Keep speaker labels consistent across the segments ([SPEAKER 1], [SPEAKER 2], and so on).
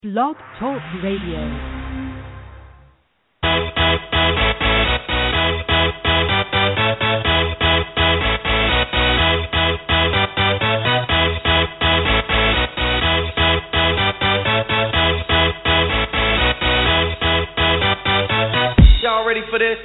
[SPEAKER 1] Blog Talk Radio.
[SPEAKER 2] Y'all ready for this?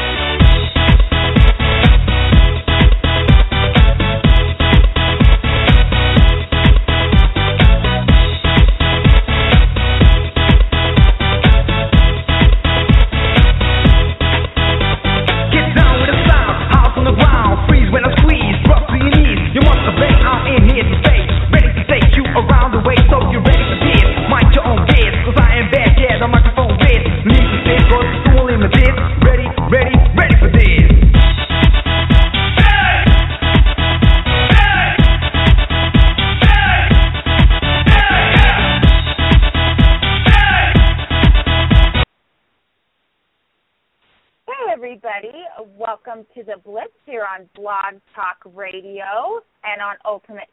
[SPEAKER 3] Welcome to the Blitz here on Blog Talk Radio and on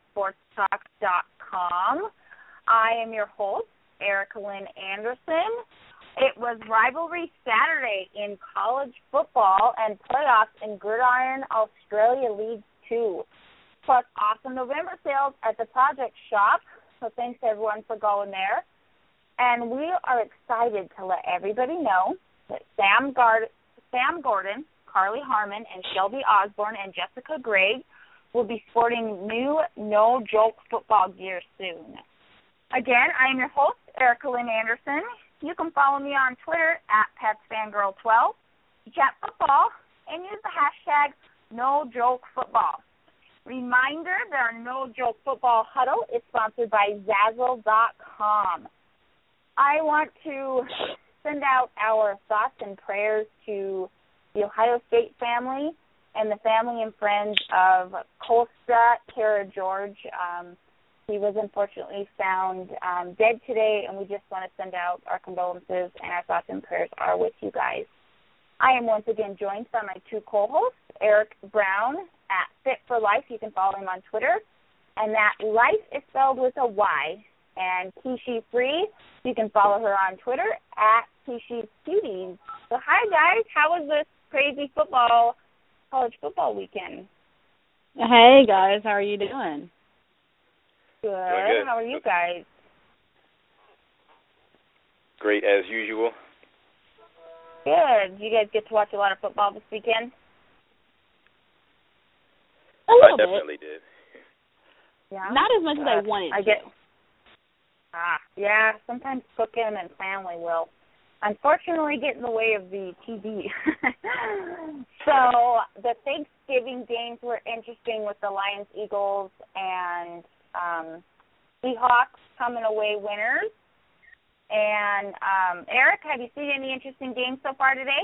[SPEAKER 3] UltimateSportsTalk.com. I am your host, Erica Lynn Anderson. It was Rivalry Saturday in college football and playoffs in Gridiron Australia League 2, plus awesome November sales at the Project Shop. So thanks, everyone, for going there. And we are excited to let everybody know that Sam Gordon, Carly Harmon, and Shelby Osborne, and Jessica Gregg will be sporting new No Joke football gear soon. Again, I am your host, Erica Lynn Anderson. You can follow me on Twitter at PetsFangirl12 to chat football and use the hashtag NoJokeFootball. Reminder, our No Joke Football Huddle is sponsored by Zazzle.com. I want to send out our thoughts and prayers to the Ohio State family and the family and friends of Costa Kara George. He was unfortunately found dead today, and we just want to send out our condolences, and our thoughts and prayers are with you guys. I am once again joined by my two co-hosts, Eric Brown at Fit for Life. You can follow him on Twitter, and that life is spelled with a Y. And Kishi Free, you can follow her on Twitter at Kishi's Cuties. So hi, guys. How was this crazy college football weekend?
[SPEAKER 4] Hey, guys. How are you doing?
[SPEAKER 3] Good. How are you guys?
[SPEAKER 5] Great, as usual.
[SPEAKER 3] Good. Did you guys get to watch a lot of football this weekend?
[SPEAKER 4] I
[SPEAKER 5] definitely did.
[SPEAKER 3] Yeah?
[SPEAKER 4] Not as much as I wanted to.
[SPEAKER 3] Yeah, sometimes cooking and family will unfortunately get in the way of the TV. So the Thanksgiving games were interesting with the Lions, Eagles, and Seahawks coming away winners. And Eric, have you seen any interesting games so far today?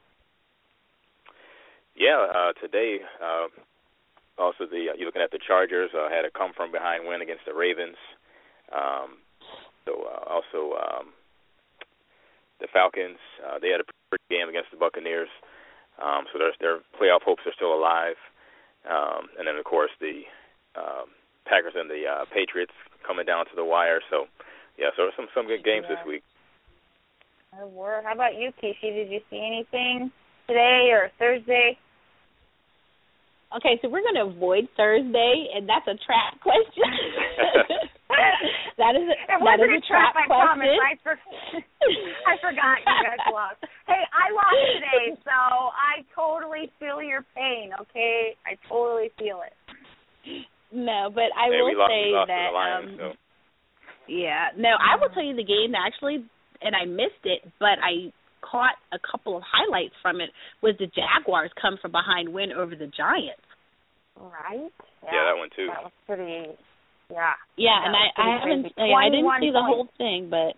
[SPEAKER 5] Yeah, today also you're looking at the Chargers had a come from behind win against the Ravens. Also the Falcons, they had a pretty game against the Buccaneers. So their playoff hopes are still alive. And then, of course, the Packers and the Patriots coming down to the wire. So, yeah, so some good games this week.
[SPEAKER 3] How about you, Kishi? Did you see anything today or Thursday?
[SPEAKER 4] Okay, so we're going to avoid Thursday, and that's a trap question. That is a trap question.
[SPEAKER 3] I forgot you guys lost. Hey, I lost today, so I totally feel your pain, okay? I totally feel it.
[SPEAKER 4] No, but I will say that, I will tell you the game actually, and I missed it, but I caught a couple of highlights from it, was the Jaguars come from behind win over the Giants.
[SPEAKER 3] Right?
[SPEAKER 5] Yeah, that one too.
[SPEAKER 3] That was pretty, yeah.
[SPEAKER 4] Yeah, and I didn't see the whole thing, but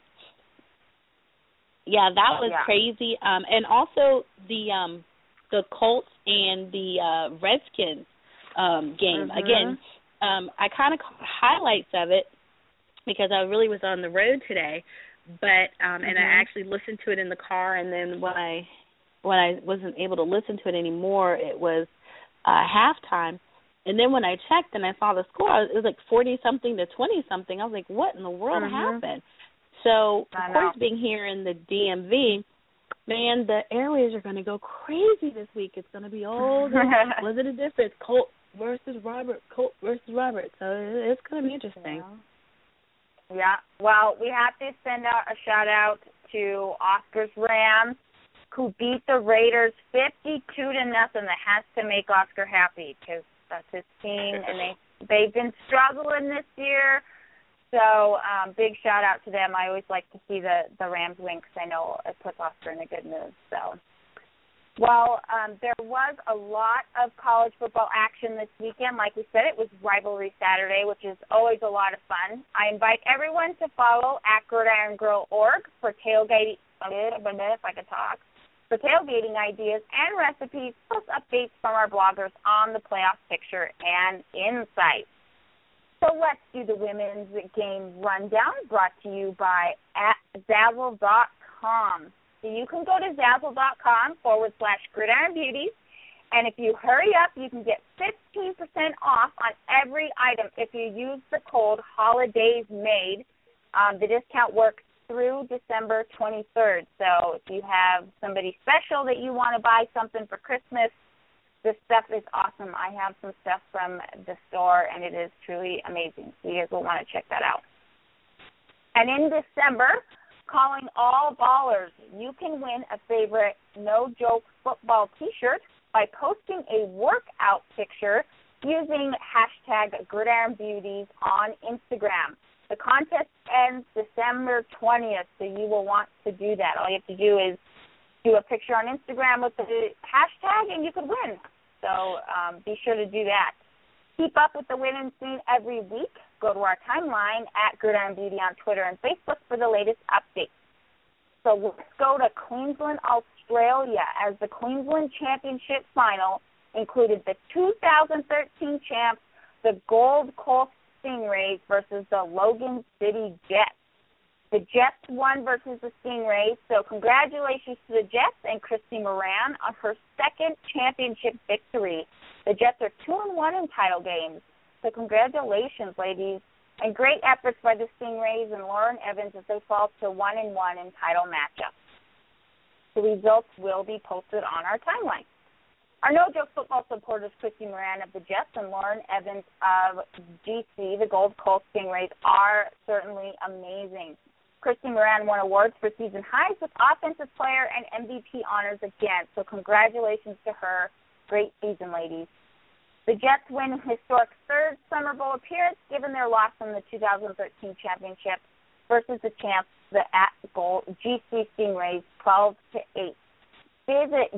[SPEAKER 4] yeah, that was crazy. And also the Colts and the Redskins game. Mm-hmm. Again, I kind of caught highlights of it because I really was on the road today, but and I actually listened to it in the car, and then when I wasn't able to listen to it anymore, it was halftime. And then when I checked and I saw the score, it was like 40-something to 20-something. I was like, what in the world happened? So, of course, being here in the DMV, man, the airways are going to go crazy this week. It's going to be all this. Was it a difference? Colt versus Robert. So it's going to be interesting.
[SPEAKER 3] Yeah. Well, we have to send out a shout-out to Oscar's Rams, who beat the Raiders 52-0. That has to make Oscar happy because that's his team, and they've been struggling this year. So big shout-out to them. I always like to see the Rams win because I know it puts Oscar in a good mood. So, well, there was a lot of college football action this weekend. Like we said, it was Rivalry Saturday, which is always a lot of fun. I invite everyone to follow @GridironGirl.org for tailgating. If I could talk. For tailgating ideas and recipes, plus updates from our bloggers on the playoff picture and insights. So let's do the women's game rundown, brought to you by Zazzle.com. So you can go to Zazzle.com/GridironBeauties, and if you hurry up, you can get 15% off on every item if you use the code HOLIDAYSMADE. The discount works through December 23rd. So if you have somebody special that you want to buy something for Christmas, this stuff is awesome. I have some stuff from the store, and it is truly amazing. So you guys will want to check that out. And in December, calling all ballers, you can win a favorite No Joke Football T-shirt by posting a workout picture using #GridironBeauties on Instagram. The contest ends December 20th, so you will want to do that. All you have to do is do a picture on Instagram with the hashtag, and you could win. So be sure to do that. Keep up with the winning scene every week. Go to our timeline @GridironBeauty on Twitter and Facebook for the latest updates. So let's go to Queensland, Australia, as the Queensland Championship final included the 2013 champs, the Gold Coast Stingrays versus the Logan City Jets. The Jets won versus the Stingrays, so congratulations to the Jets and Christy Moran on her second championship victory. The Jets are 2-1 in title games, so congratulations, ladies. And great efforts by the Stingrays and Lauren Evans as they fall to 1-1 in title matchups. The results will be posted on our timeline. Our No Joke football supporters, Christy Moran of the Jets and Lauren Evans of GC, the Gold Coast Stingrays, are certainly amazing. Christy Moran won awards for season highs with Offensive Player and MVP honors again, so congratulations to her. Great season, ladies. The Jets win a historic third Summer Bowl appearance given their loss in the 2013 championship versus the champs, the GC Stingrays, 12-8. Visit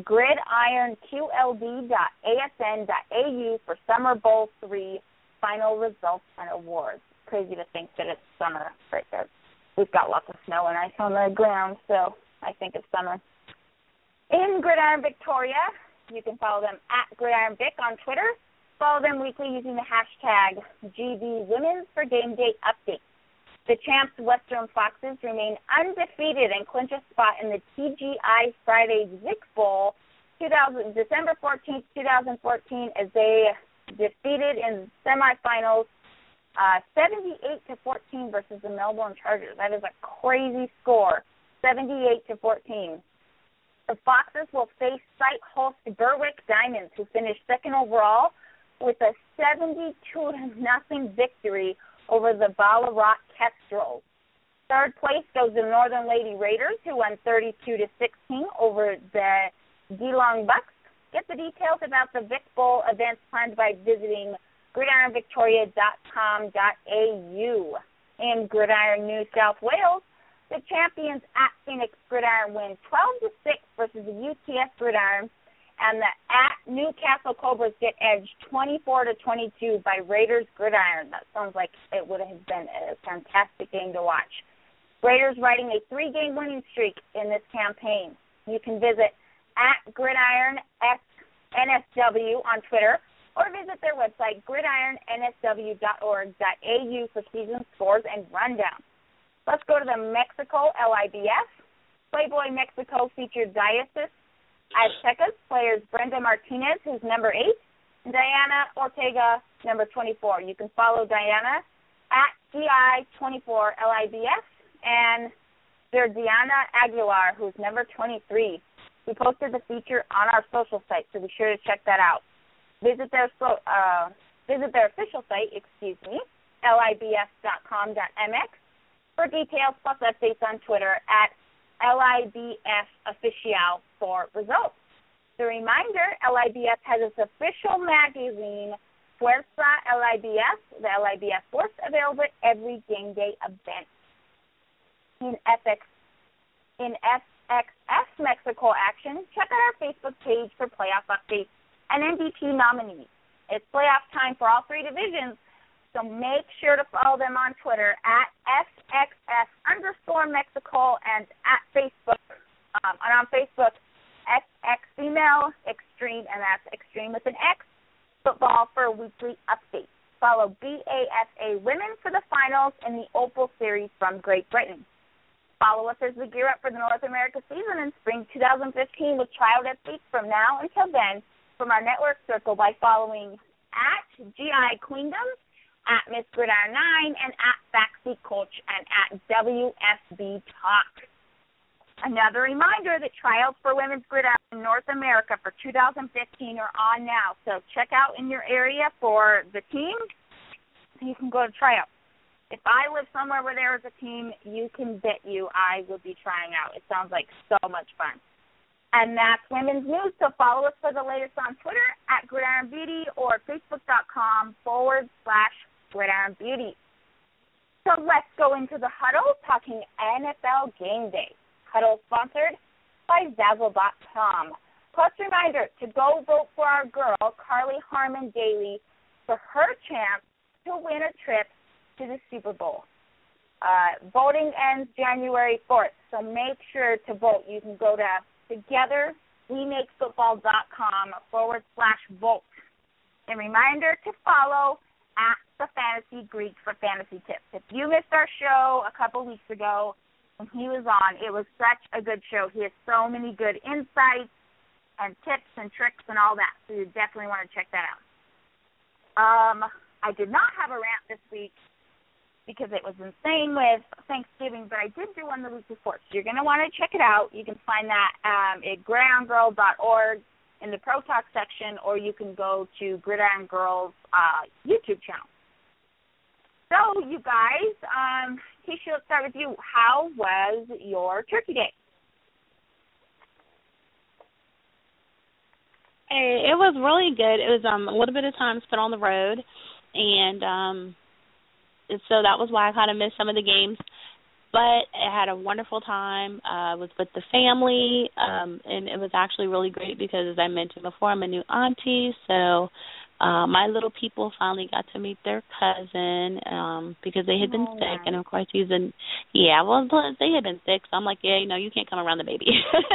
[SPEAKER 3] gridironqld.asn.au for Summer Bowl 3 final results and awards. Crazy to think that it's summer right there. We've got lots of snow and ice on the ground, so I think it's summer. In Gridiron Victoria, you can follow them @GridironVic on Twitter. Follow them weekly using the hashtag GVWomen's for game day updates. The champs Western Foxes remain undefeated and clinch a spot in the TGI Friday Zick Bowl December 14th, 2014, as they defeated in semifinals 78-14 versus the Melbourne Chargers. That is a crazy score, 78-14. The Foxes will face site host Berwick Diamonds, who finished second overall with a 72-0 victory over the Ballarat Kestrels. Third place goes to Northern Lady Raiders, who won 32-16 over the Geelong Bucks. Get the details about the Vic Bowl events planned by visiting gridironvictoria.com.au. In Gridiron New South Wales, the champions @Phoenix Gridiron win 12-6 versus the UTS Gridiron, and the @Newcastle Cobras get edged 24-22 by Raiders Gridiron. That sounds like it would have been a fantastic game to watch. Raiders riding a 3-game winning streak in this campaign. You can visit @GridironNSW on Twitter, or visit their website, gridironnsw.org.au for season scores and rundown. Let's go to the Mexico LIBF. Playboy Mexico featured Diocese Aztecas players Brenda Martinez, who's number 8, and Diana Ortega, number 24. You can follow Diana @GI24LIBF and their Diana Aguilar, who's number 23. We posted the feature on our social site, so be sure to check that out. Visit their official site, libs.com.mx for details plus updates on Twitter at LIBFofficial for results. The reminder, LIBF has its official magazine, Fuerza LIBF, the LIBF Force, available at every game day event. In FXF Mexico action, check out our Facebook page for playoff updates and MVP nominees. It's playoff time for all three divisions, so make sure to follow them on Twitter at FXF_Mexico and at Facebook, and on Facebook, FX Female Extreme, and that's Extreme with an X, football for weekly updates. Follow BAFA Women for the finals in the Opal Series from Great Britain. Follow us as we gear up for the North America season in spring 2015 with tryout updates from now until then from our network circle by following at GI Queendom, at Miss Gridiron 9, and at Backseat Coach, and at WFB Talk. Another reminder that trials for Women's Gridiron in North America for 2015 are on now. So check out in your area for the team. You can go to tryout. If I live somewhere where there is a team, you can bet you I will be trying out. It sounds like so much fun. And that's women's news. So follow us for the latest on Twitter at Gridiron Beauty or Facebook.com/Gridiron Beauty. So let's go into the huddle talking NFL Game Day. Huddle sponsored by Zazzle.com. Plus reminder to go vote for our girl, Carly Harmon Daly, for her chance to win a trip to the Super Bowl. Voting ends January 4th, so make sure to vote. You can go to togetherwemakeffootball.com/vote. And reminder to follow at the Fantasy Greek for fantasy tips. If you missed our show a couple weeks ago when he was on, it was such a good show. He has so many good insights and tips and tricks and all that, so you definitely want to check that out. I did not have a rant this week because it was insane with Thanksgiving, but I did do one the week before, so you're going to want to check it out. You can find that at gridirongirl.org in the Pro Talk section, or you can go to Gridiron Girl's YouTube channel. So, you guys, Keisha, let's start with you. How was your Turkey Day?
[SPEAKER 4] It was really good. It was a little bit of time spent on the road, and so that was why I kind of missed some of the games. But I had a wonderful time. I was with the family, and it was actually really great because, as I mentioned before, I'm a new auntie, so my little people finally got to meet their cousin because they had been sick, and of course they had been sick, so I'm like, yeah, you can't come around the baby.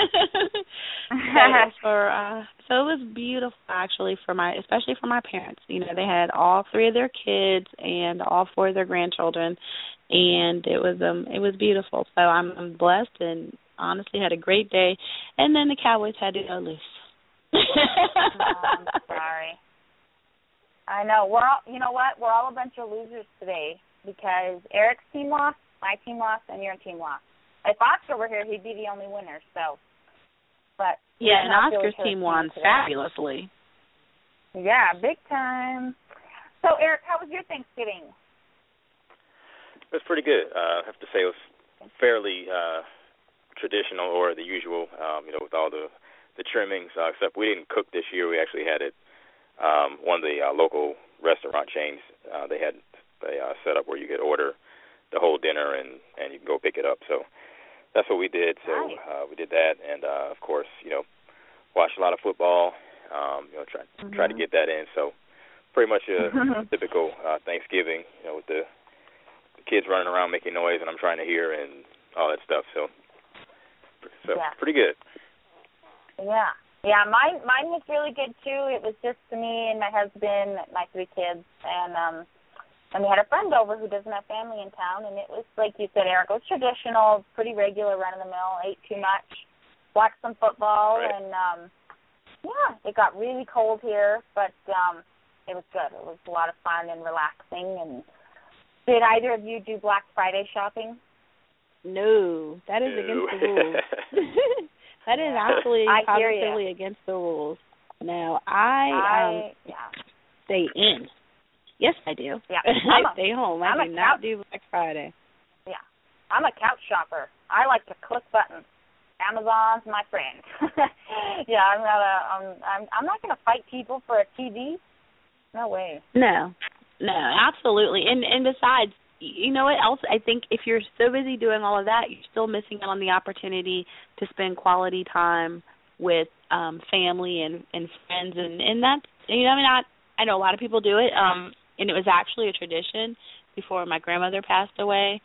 [SPEAKER 4] So it was beautiful, actually, especially for my parents. They had all three of their kids and all four of their grandchildren, and it was beautiful. So I'm blessed and honestly had a great day. And then the Cowboys had to go loose.
[SPEAKER 3] I'm sorry. I know. You know what? We're all a bunch of losers today because Eric's team lost, my team lost, and your team lost. If Oscar were here, he'd be the only winner. So, but
[SPEAKER 4] yeah, and Oscar's team won fabulously.
[SPEAKER 3] Yeah, big time. So, Eric, how was your Thanksgiving?
[SPEAKER 5] It was pretty good. I have to say it was fairly traditional or the usual, with all the trimmings, except we didn't cook this year. We actually had it. One of the local restaurant chains, they had a setup where you could order the whole dinner and you can go pick it up. So that's what we did. So we did that, and of course, watched a lot of football. Try to get that in. So pretty much a typical Thanksgiving, with the kids running around making noise, and I'm trying to hear and all that stuff. So pretty good.
[SPEAKER 3] Yeah. Yeah, mine was really good too. It was just me and my husband, my three kids, and we had a friend over who doesn't have family in town, and it was like you said, Eric, it was traditional, pretty regular, run of the mill, ate too much, watched some football, right. And it got really cold here, but it was good. It was a lot of fun and relaxing. And did either of you do Black Friday shopping?
[SPEAKER 4] No, that is against the rules. That is absolutely positively against the rules. No, I stay in. Yes, I do.
[SPEAKER 3] Yeah,
[SPEAKER 4] I stay home. I do not do Black Friday.
[SPEAKER 3] Yeah, I'm a couch shopper. I like to click buttons. Amazon's my friend. Yeah, I'm not gonna fight people for a TV. No way.
[SPEAKER 4] No, absolutely. And besides, you know what else? I think if you're so busy doing all of that, you're still missing out on the opportunity to spend quality time with family and friends, and that's, you know, I know a lot of people do it, and it was actually a tradition before my grandmother passed away.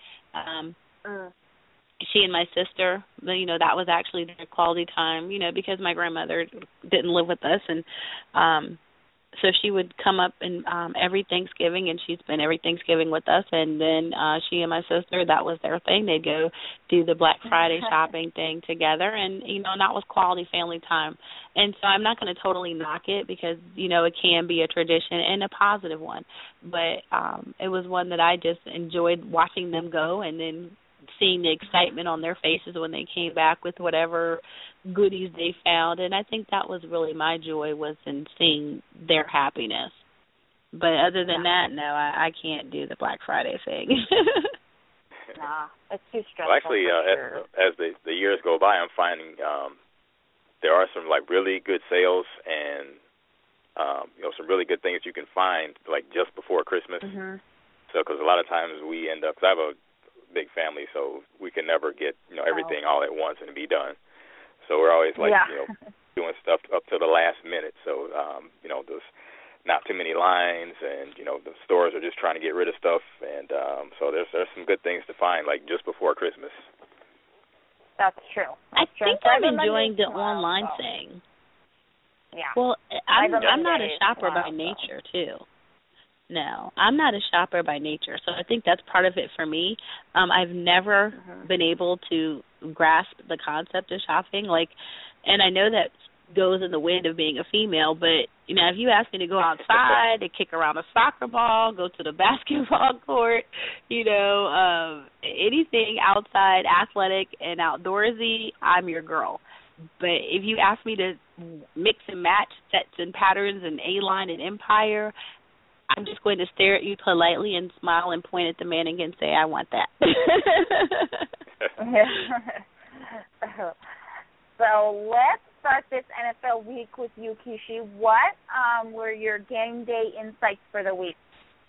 [SPEAKER 4] She and my sister, you know, that was actually their quality time, you know, because my grandmother didn't live with us, and so she would come up and every Thanksgiving, and she'd spend every Thanksgiving with us, and then she and my sister, that was their thing. They'd go do the Black Friday shopping thing together, and, you know, and that was quality family time. And so I'm not going to totally knock it because, you know, it can be a tradition and a positive one. But it was one that I just enjoyed watching them go, and then seeing the excitement on their faces when they came back with whatever goodies they found. And I think that was really my joy, was in seeing their happiness. But other than that, no, I can't do the Black Friday thing.
[SPEAKER 3] Nah, it's too stressful.
[SPEAKER 5] Well, actually, as the years go by, I'm finding there are some, like, really good sales and, you know, some really good things you can find, like, just before Christmas.
[SPEAKER 3] Mm-hmm.
[SPEAKER 5] So, because a lot of times we end up, because I have a big family, so we can never get, you know, everything all at once and be done. So we're always, like, you know, doing stuff up to the last minute. So, you know, there's not too many lines, and, you know, the stores are just trying to get rid of stuff. And so there's some good things to find, like, just before Christmas.
[SPEAKER 3] That's true.
[SPEAKER 4] I think I'm enjoying the online thing.
[SPEAKER 3] Yeah.
[SPEAKER 4] Well, I'm not a shopper by nature, too. No, I'm not a shopper by nature, so I think that's part of it for me. I've never been able to grasp the concept of shopping, like, and I know that goes in the wind of being a female, but, you know, if you ask me to go outside, to kick around a soccer ball, go to the basketball court, you know, anything outside, athletic and outdoorsy, I'm your girl. But if you ask me to mix and match sets and patterns and A-line and Empire, I'm just going to stare at you politely and smile and point at the mannequin and say, I want that.
[SPEAKER 3] So let's start this NFL week with you, Kishi. What were your game day insights for the week?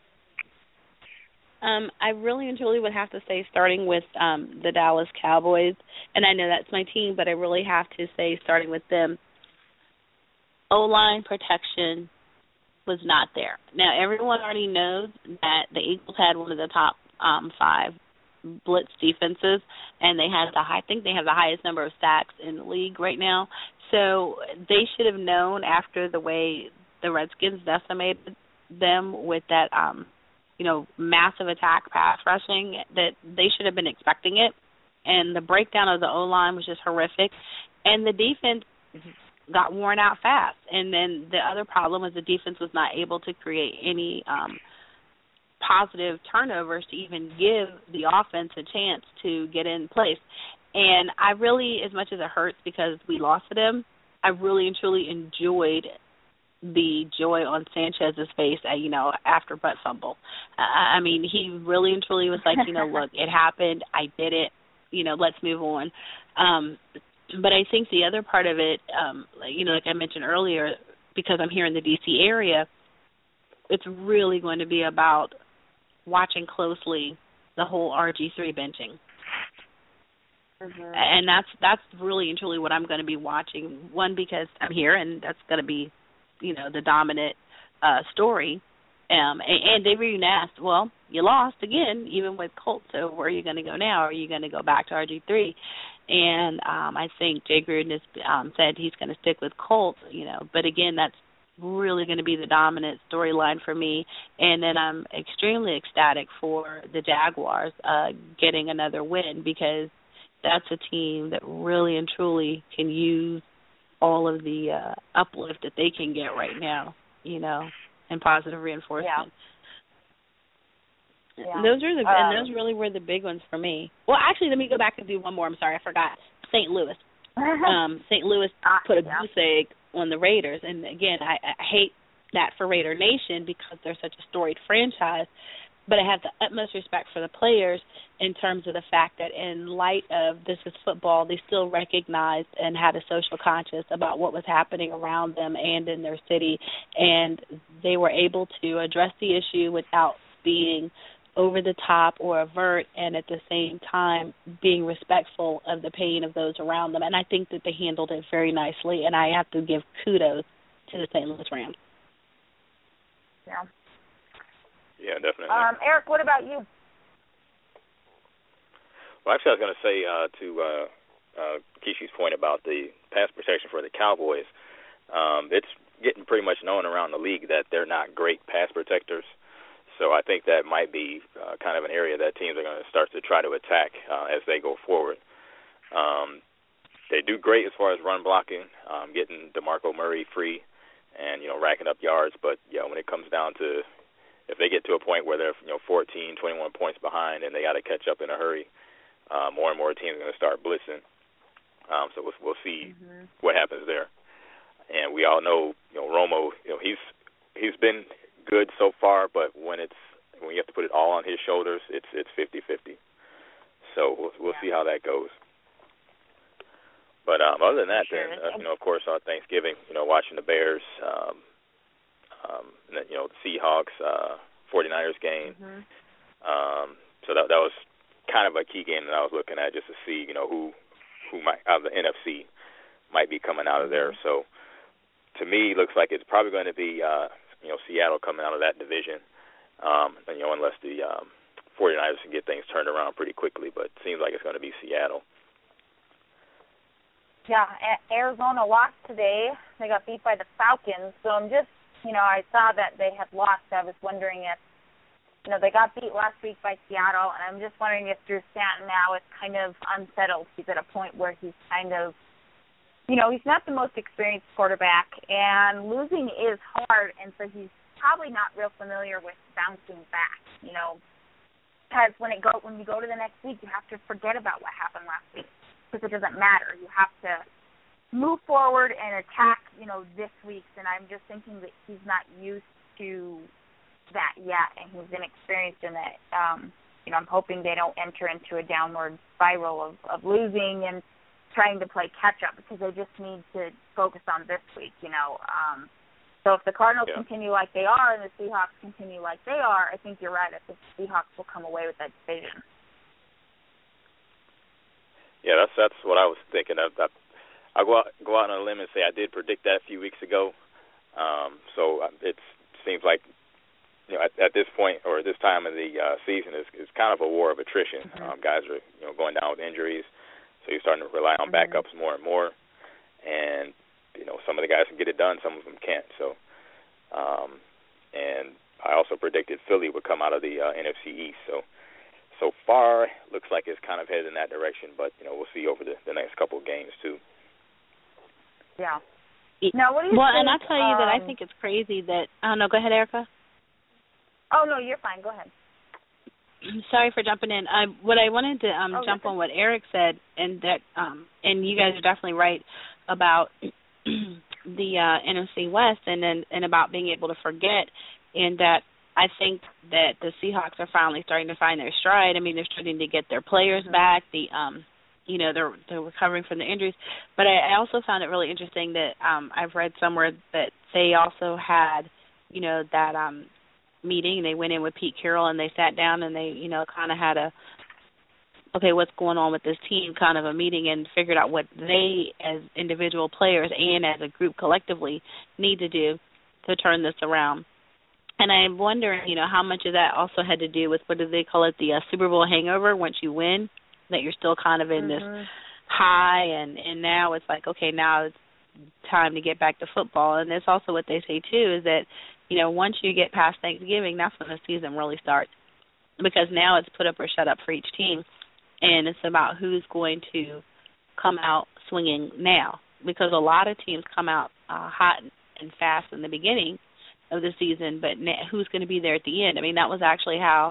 [SPEAKER 4] I really and truly would have to say, starting with the Dallas Cowboys, and I know that's my team, but I really have to say, starting with them, O-line protection was not there. Now, everyone already knows that the Eagles had one of the top 5 blitz defenses, and they had I think they have the highest number of sacks in the league right now. So they should have known, after the way the Redskins decimated them with that, you know, massive attack pass rushing, that they should have been expecting it. And the breakdown of the O-line was just horrific. And the defense got worn out fast. And then the other problem was the defense was not able to create any positive turnovers to even give the offense a chance to get in place. And I really, as much as it hurts because we lost to them, I really and truly enjoyed the joy on Sanchez's face, you know, after butt fumble. I mean, he really and truly was like, you know, look, it happened, I did it, you know, let's move on. But I think the other part of it, you know, like I mentioned earlier, because I'm here in the D.C. area, it's really going to be about watching closely the whole RG3 benching. And that's really and truly what I'm going to be watching. One, because I'm here, and that's going to be, you know, the dominant story. And David Green asked, well, you lost again, even with Colts, so where are you going to go now? Are you going to go back to RG3? And I think Jay Gruden has said he's going to stick with Colts, you know. But, again, that's really going to be the dominant storyline for me. And then I'm extremely ecstatic for the Jaguars getting another win, because that's a team that really and truly can use all of the uplift that they can get right now, you know, and positive reinforcement.
[SPEAKER 3] Yeah.
[SPEAKER 4] Those really were the big ones for me. Well, actually, let me go back and do one more. I'm sorry, I forgot. St. Louis. St. Louis put a goose egg on the Raiders, and again, I hate that for Raider Nation because they're such a storied franchise. But I have the utmost respect for the players in terms of the fact that in light of this is football, they still recognized and had a social conscience about what was happening around them and in their city, and they were able to address the issue without being over the top or avert, and at the same time being respectful of the pain of those around them. And I think that they handled it very nicely, and I have to give kudos to the St. Louis Rams.
[SPEAKER 3] Yeah.
[SPEAKER 5] Yeah, definitely.
[SPEAKER 3] Eric, what about you?
[SPEAKER 5] Well, actually, I was going to say to Kishi's point about the pass protection for the Cowboys, it's getting pretty much known around the league that they're not great pass protectors. So I think that might be kind of an area that teams are going to start to try to attack as they go forward. They do great as far as run blocking, getting DeMarco Murray free and, racking up yards. But, when it comes down to if they get to a point where they're 14, 21 points behind and they got to catch up in a hurry, more and more teams are going to start blitzing. So we'll see what happens there. And we all know, Romo, he's been good so far, but when you have to put it all on his shoulders, it's 50-50. So we'll see how that goes. But other than that, then of course, on Thanksgiving, watching the Bears. And then, the Seahawks, 49ers game. So that was kind of a key game that I was looking at just to see, who might out of the NFC might be coming out of there. So to me, it looks like it's probably going to be, Seattle coming out of that division, unless the 49ers can get things turned around pretty quickly. But it seems like it's going to be Seattle.
[SPEAKER 3] Yeah, Arizona lost today. They got beat by the Falcons. So I'm just, I saw that they had lost. I was wondering if, they got beat last week by Seattle, and I'm just wondering if Drew Stanton now is kind of unsettled. He's at a point where he's kind of, he's not the most experienced quarterback, and losing is hard, and so he's probably not real familiar with bouncing back, because when you go to the next week, you have to forget about what happened last week, because it doesn't matter. You have to move forward and attack, this week. And I'm just thinking that he's not used to that yet, and he's inexperienced in that. I'm hoping they don't enter into a downward spiral of losing and trying to play catch up, because they just need to focus on this week. So if the Cardinals continue like they are and the Seahawks continue like they are, I think you're right. I think the Seahawks will come away with that division.
[SPEAKER 5] Yeah, that's what I was thinking. I'll go out on a limb and say I did predict that a few weeks ago. So it seems like, at this point or this time of the season is kind of a war of attrition. Guys are going down with injuries, so you're starting to rely on backups more and more. And some of the guys can get it done, some of them can't. So, and I also predicted Philly would come out of the NFC East. So far, looks like it's kind of headed in that direction, but, we'll see over the next couple of games, too.
[SPEAKER 3] Yeah. Now, what do you think?
[SPEAKER 4] Well, and I'll tell you that I think it's crazy that – oh, no, go ahead, Erica.
[SPEAKER 3] Oh, no, you're fine. Go ahead.
[SPEAKER 4] Sorry for jumping in. What I wanted to jump on what Eric said, and that and you guys are definitely right about the NFC West and about being able to forget, and that I think that the Seahawks are finally starting to find their stride. I mean, they're starting to get their players back. They're recovering from the injuries. But I also found it really interesting that I've read somewhere that they also had, that meeting. They went in with Pete Carroll and they sat down and they, kind of had what's going on with this team kind of a meeting and figured out what they as individual players and as a group collectively need to do to turn this around. And I'm wondering, how much of that also had to do with, what do they call it, the Super Bowl hangover once you win, that you're still kind of in this high, and now it's like, okay, now it's time to get back to football. And that's also what they say, too, is that, once you get past Thanksgiving, that's when the season really starts, because now it's put up or shut up for each team, and it's about who's going to come out swinging now, because a lot of teams come out hot and fast in the beginning of the season, but who's going to be there at the end? I mean, that was actually how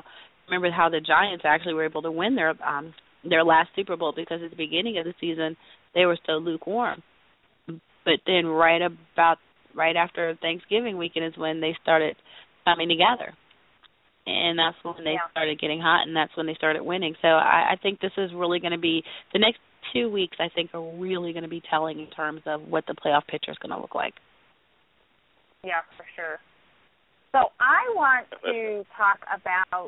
[SPEAKER 4] remember how the Giants actually were able to win their last Super Bowl, because at the beginning of the season they were so lukewarm. But then right after Thanksgiving weekend is when they started coming together. And that's when they started getting hot, and that's when they started winning. So I think this is really going to be – the next 2 weeks, I think, are really going to be telling in terms of what the playoff picture is going to look like.
[SPEAKER 3] Yeah, for sure. So I want to talk about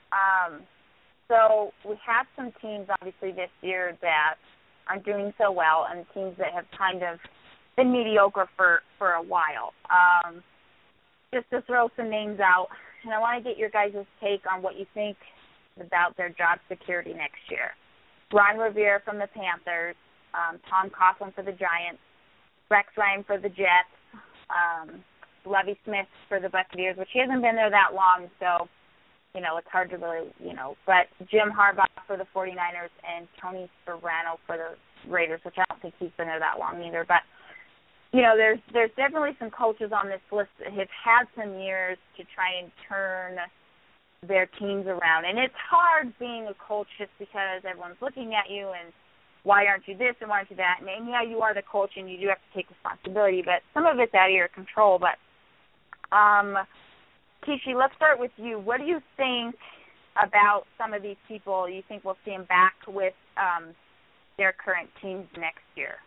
[SPEAKER 3] so we have some teams, obviously, this year that aren't doing so well, and teams that have kind of been mediocre for a while. Just to throw some names out, and I want to get your guys' take on what you think about their job security next year. Ron Rivera from the Panthers, Tom Coughlin for the Giants, Rex Ryan for the Jets, Lovie Smith for the Buccaneers, which he hasn't been there that long, so, it's hard to really, but Jim Harbaugh for the 49ers and Tony Sparano for the Raiders, which I don't think he's been there that long either. But, there's definitely some coaches on this list that have had some years to try and turn their teams around. And it's hard being a coach just because everyone's looking at you and why aren't you this and why aren't you that? And yeah, you are the coach and you do have to take responsibility, but some of it's out of your control. But, Kishi, let's start with you. What do you think about some of these people? You think we'll see them back with their current teams next year?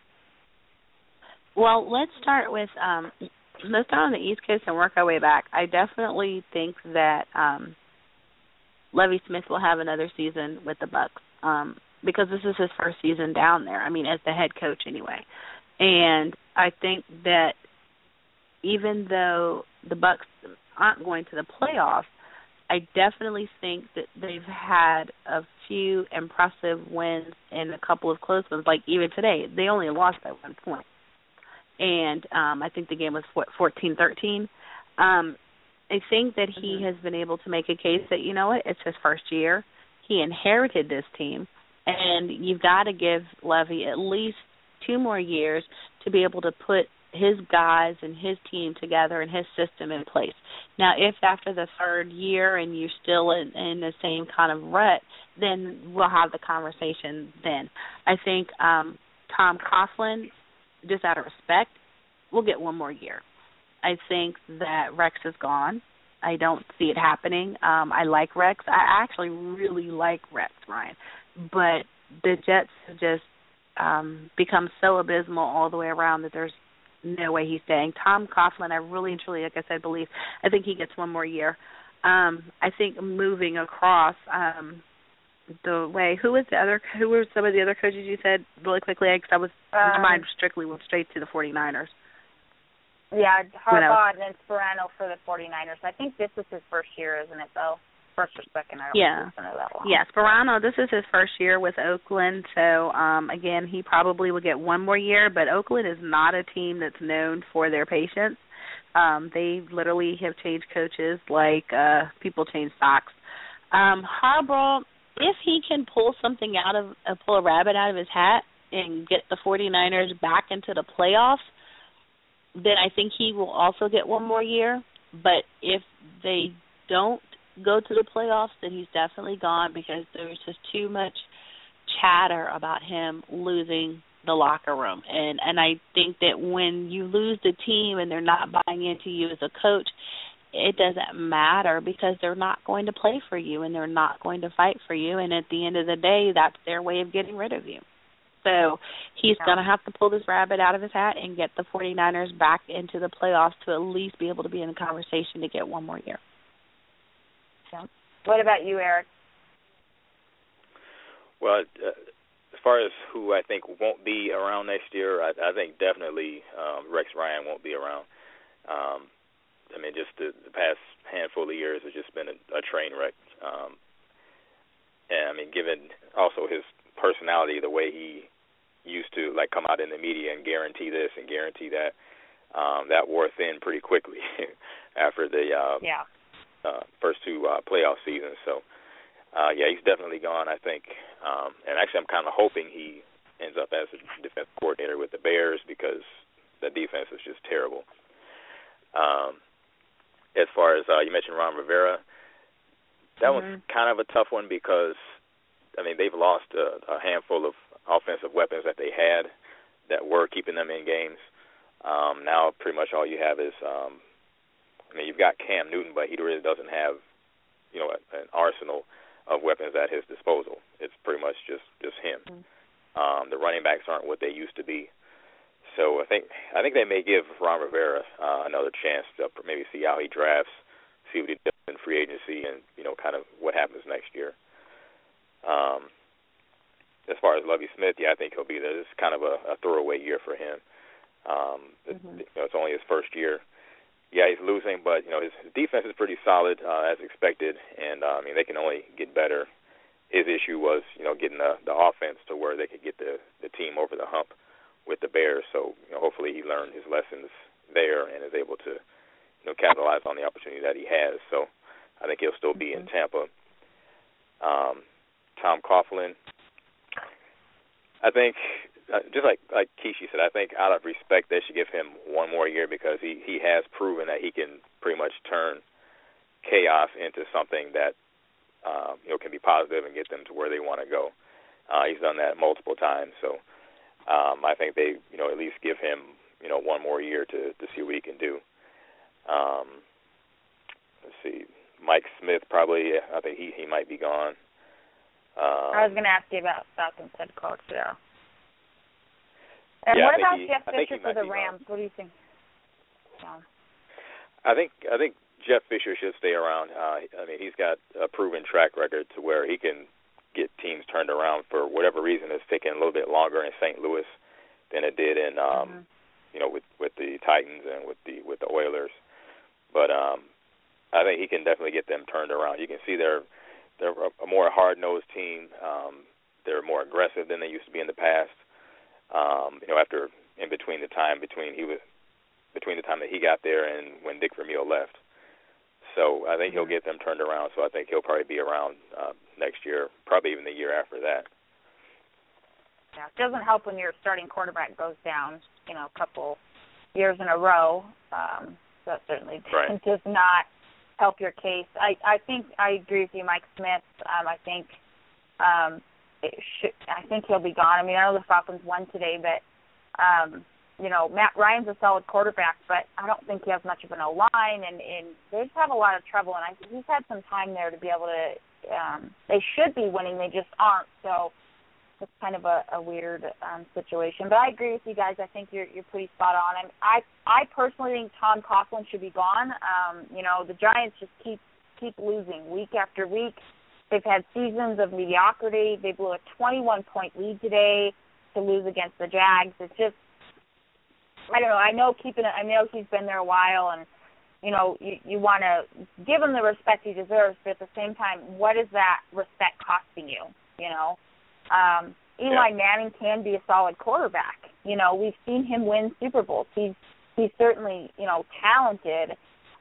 [SPEAKER 4] Well, let's start with let's start on the East Coast and work our way back. I definitely think that Lovie Smith will have another season with the Bucs because this is his first season down there. I mean, as the head coach anyway. And I think that even though the Bucs aren't going to the playoffs, I definitely think that they've had a few impressive wins and a couple of close ones. Like even today, they only lost by 1 point. And I think the game was 14-13. I think that he has been able to make a case that, it's his first year. He inherited this team, and you've got to give Levy at least 2 more years to be able to put his guys and his team together and his system in place. Now, if after the 3rd year and you're still in the same kind of rut, then we'll have the conversation then. I think Tom Coughlin, just out of respect, we'll get 1 more year. I think that Rex is gone. I don't see it happening. I like Rex. I actually really like Rex Ryan. But the Jets have just become so abysmal all the way around that there's no way he's staying. Tom Coughlin, I really and truly, like I said, I think he gets 1 more year. I think moving across the way, who were some of the other coaches you said really quickly? Because my mind strictly went straight to the 49ers.
[SPEAKER 3] Yeah, Harbaugh and then Sparano for the 49ers. I think this is his first year, isn't it, though? First or second, I don't know that long.
[SPEAKER 4] Yeah, Sparano, this is his first year with Oakland, so, again, he probably will get 1 more year, but Oakland is not a team that's known for their patience. They literally have changed coaches like people change socks. Harbaugh, if he can pull a rabbit out of his hat and get the 49ers back into the playoffs, then I think he will also get 1 more year. But if they don't go to the playoffs, then he's definitely gone because there's just too much chatter about him losing the locker room. And I think that when you lose the team and they're not buying into you as a coach, it doesn't matter because they're not going to play for you and they're not going to fight for you. And at the end of the day, that's their way of getting rid of you. So he's going to have to pull this rabbit out of his hat and get the 49ers back into the playoffs to at least be able to be in the conversation to get 1 more year.
[SPEAKER 3] Yeah. What about you, Eric?
[SPEAKER 5] Well, as far as who I think won't be around next year, I think definitely Rex Ryan won't be around. I mean, just the past handful of years has just been a train wreck. And, I mean, given also his personality, the way he used to, like, come out in the media and guarantee this and guarantee that, that wore thin pretty quickly after the first 2 playoff seasons. So, he's definitely gone, I think. And actually I'm kind of hoping he ends up as a defense coordinator with the Bears because the defense is just terrible. As far as you mentioned Ron Rivera, that one's kind of a tough one because, I mean, they've lost a handful of offensive weapons that they had that were keeping them in games. Now pretty much all you have is, I mean, you've got Cam Newton, but he really doesn't have, you know, an arsenal of weapons at his disposal. It's pretty much just him. The running backs aren't what they used to be. So I think they may give Ron Rivera another chance to maybe see how he drafts, see what he does in free agency, and, you know, kind of what happens next year. As far as Lovie Smith, I think he'll be there. This is kind of a throwaway year for him. You know, it's only his first year. Yeah, he's losing, but, you know, his defense is pretty solid as expected, and, I mean, they can only get better. His issue was, you know, getting the offense to where they could get the team over the hump with the Bears. So, you know, hopefully he learned his lessons there and is able to, you know, capitalize on the opportunity that he has. So I think he'll still be in Tampa. Tom Coughlin, I think, just like Kishi said, I think out of respect they should give him one more year because he has proven that he can pretty much turn chaos into something that, you know, can be positive and get them to where they want to go. He's done that multiple times. So I think they, you know, at least give him, you know, one more year to see what he can do. Let's see. Mike Smith probably, I think he might be gone.
[SPEAKER 3] I was going to ask you about Falcons head coach, yeah. And
[SPEAKER 5] yeah,
[SPEAKER 3] what about Jeff Fisher for the Rams?
[SPEAKER 5] Gone.
[SPEAKER 3] What do you think? Yeah.
[SPEAKER 5] I think Jeff Fisher should stay around. I mean, he's got a proven track record to where he can get teams turned around. For whatever reason, it's taken a little bit longer in St. Louis than it did in, you know, with the Titans and with the Oilers. But I think he can definitely get them turned around. You can see they're a more hard-nosed team. They're more aggressive than they used to be in the past. You know, between the time that he got there and when Dick Vermeil left. So I think he'll get them turned around. So I think he'll probably be around next year, probably even the year after that.
[SPEAKER 3] Yeah, it doesn't help when your starting quarterback goes down, you know, a couple years in a row. That certainly does not help your case. I think I agree with you, Mike Smith. I think he'll be gone. I mean, I know the Falcons won today, but you know, Matt Ryan's a solid quarterback, but I don't think he has much of an O-line, and they just have a lot of trouble. And I think he's had some time there to be able to. They should be winning, they just aren't. So it's kind of a weird situation. But I agree with you guys. I think you're pretty spot on. And I personally think Tom Coughlin should be gone. You know, the Giants just keep losing week after week. They've had seasons of mediocrity. They blew a 21-point lead today to lose against the Jags. It's just, I don't know. I know he's been there a while, and you know you want to give him the respect he deserves, but at the same time, what is that respect costing you? You know, Eli Manning can be a solid quarterback. You know, we've seen him win Super Bowls. He's certainly, you know, talented.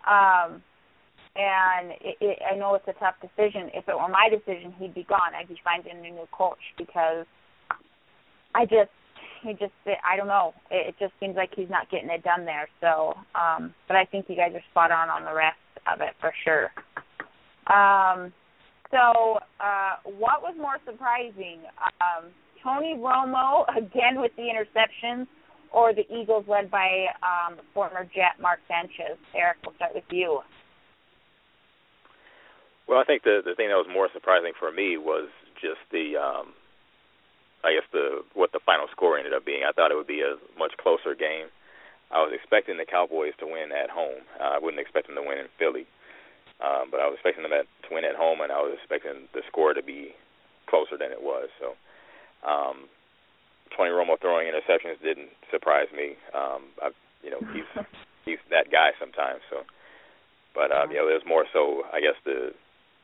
[SPEAKER 3] And I know it's a tough decision. If it were my decision, he'd be gone. I'd be finding a new coach because I don't know. It just seems like he's not getting it done there. So, but I think you guys are spot on the rest of it for sure. So, what was more surprising? Tony Romo again with the interceptions, or the Eagles led by former Jet Mark Sanchez? Eric, we'll start with you.
[SPEAKER 5] Well, I think the thing that was more surprising for me was just what the final score ended up being. I thought it would be a much closer game. I was expecting the Cowboys to win at home. I wouldn't expect them to win in Philly, but I was expecting them to win at home, and I was expecting the score to be closer than it was. So, Tony Romo throwing interceptions didn't surprise me. He's that guy sometimes. So, but there's more so, I guess, the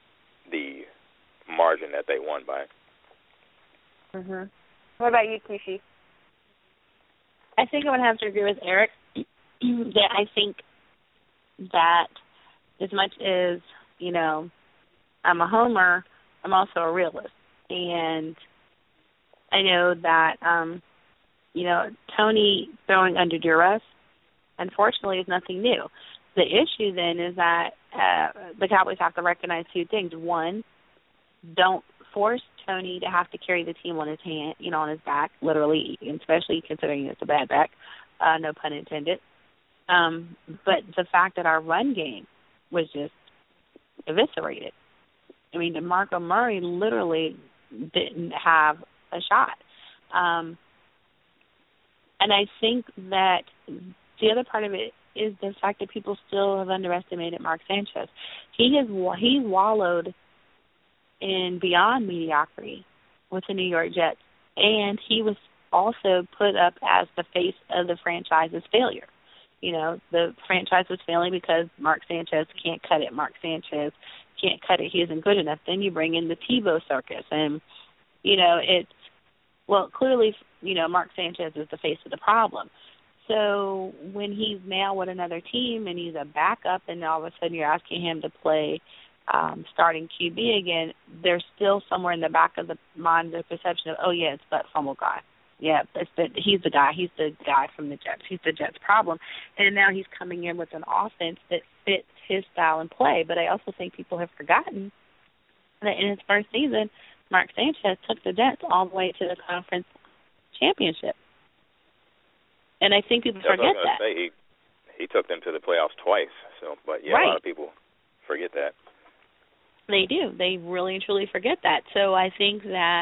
[SPEAKER 5] margin that they won by.
[SPEAKER 3] Mhm. What about you, Kishi?
[SPEAKER 4] I think I would have to agree with Eric that I think that as much as, you know, I'm a homer, I'm also a realist. And I know that, you know, Tony throwing under duress, unfortunately, is nothing new. the issue then is that the Cowboys have to recognize two things. One, don't force Tony to have to carry the team on his hand, on his back, literally, especially considering it's a bad back, no pun intended. But the fact that our run game was just eviscerated. I mean, DeMarco Murray literally didn't have a shot. And I think that the other part of it is the fact that people still have underestimated Mark Sanchez. He wallowed in beyond mediocrity with the New York Jets, and he was also put up as the face of the franchise's failure. The franchise was failing because Mark Sanchez can't cut it. Mark Sanchez can't cut it. He isn't good enough. Then you bring in the Tebow circus, and clearly, Mark Sanchez is the face of the problem. So when he's now with another team and he's a backup, and all of a sudden you're asking him to play starting QB again, there's still somewhere in the back of the mind the perception of, it's that fumble guy. Yeah, he's the guy. He's the guy from the Jets. He's the Jets' problem. And now he's coming in with an offense that fits his style and play. But I also think people have forgotten that in his first season, Mark Sanchez took the Jets all the way to the conference championship. And I think people forget that.
[SPEAKER 5] He took them to the playoffs twice. But
[SPEAKER 4] right.
[SPEAKER 5] A lot of people forget that.
[SPEAKER 4] They do. They really and truly forget that. So I think that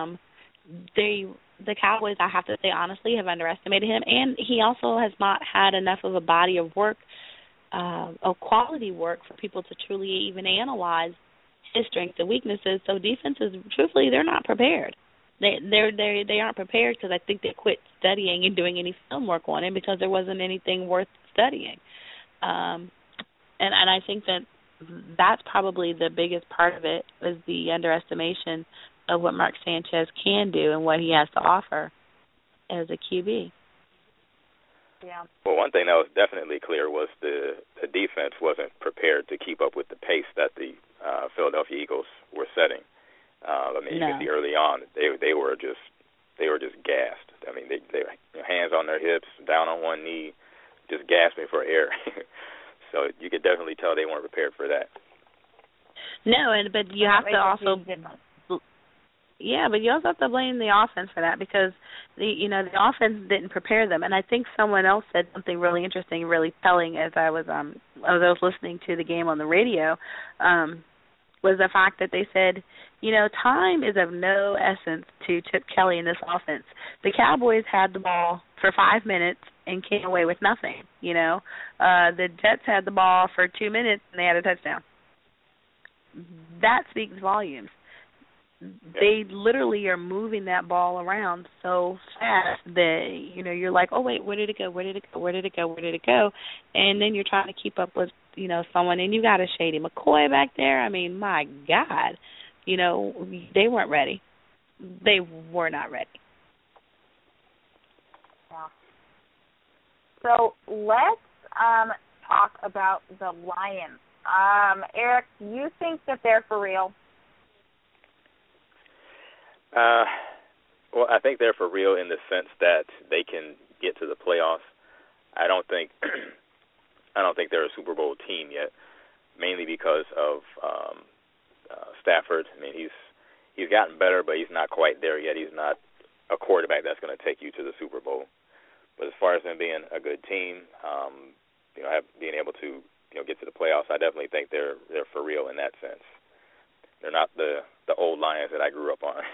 [SPEAKER 4] the Cowboys, I have to say honestly, have underestimated him. And he also has not had enough of a body of work, of quality work, for people to truly even analyze his strengths and weaknesses. So defenses, truthfully, they're not prepared. They aren't prepared because I think they quit studying and doing any film work on him because there wasn't anything worth studying. And I think that's probably the biggest part of it, is the underestimation of what Mark Sanchez can do and what he has to offer as a QB.
[SPEAKER 3] Yeah.
[SPEAKER 5] Well, one thing that was definitely clear was the defense wasn't prepared to keep up with the pace that the Philadelphia Eagles were setting. You can see early on they were just gassed. I mean, they hands on their hips, down on one knee, just gasping for air. So you could definitely tell they weren't prepared for that.
[SPEAKER 4] No, but you have to also. Yeah, but you also have to blame the offense for that, because the offense didn't prepare them. And I think someone else said something really interesting, really telling as I was listening to the game on the radio, was the fact that they said, time is of no essence to Chip Kelly in this offense. The Cowboys had the ball for 5 minutes and came away with nothing. The Jets had the ball for 2 minutes and they had a touchdown. That speaks volumes. They literally are moving that ball around so fast that, you're like, oh, wait, where did it go? Where did it go? Where did it go? Where did it go? And then you're trying to keep up with, someone, and you got a Shady McCoy back there. I mean, my God, they weren't ready. They were not ready.
[SPEAKER 3] Yeah. So let's talk about the Lions. Eric, do you think that they're for real?
[SPEAKER 5] Well, I think they're for real in the sense that they can get to the playoffs. I don't think they're a Super Bowl team yet, mainly because of Stafford. I mean, he's gotten better, but he's not quite there yet. He's not a quarterback that's going to take you to the Super Bowl. But as far as them being a good team, being able to get to the playoffs, I definitely think they're for real in that sense. They're not the old Lions that I grew up on.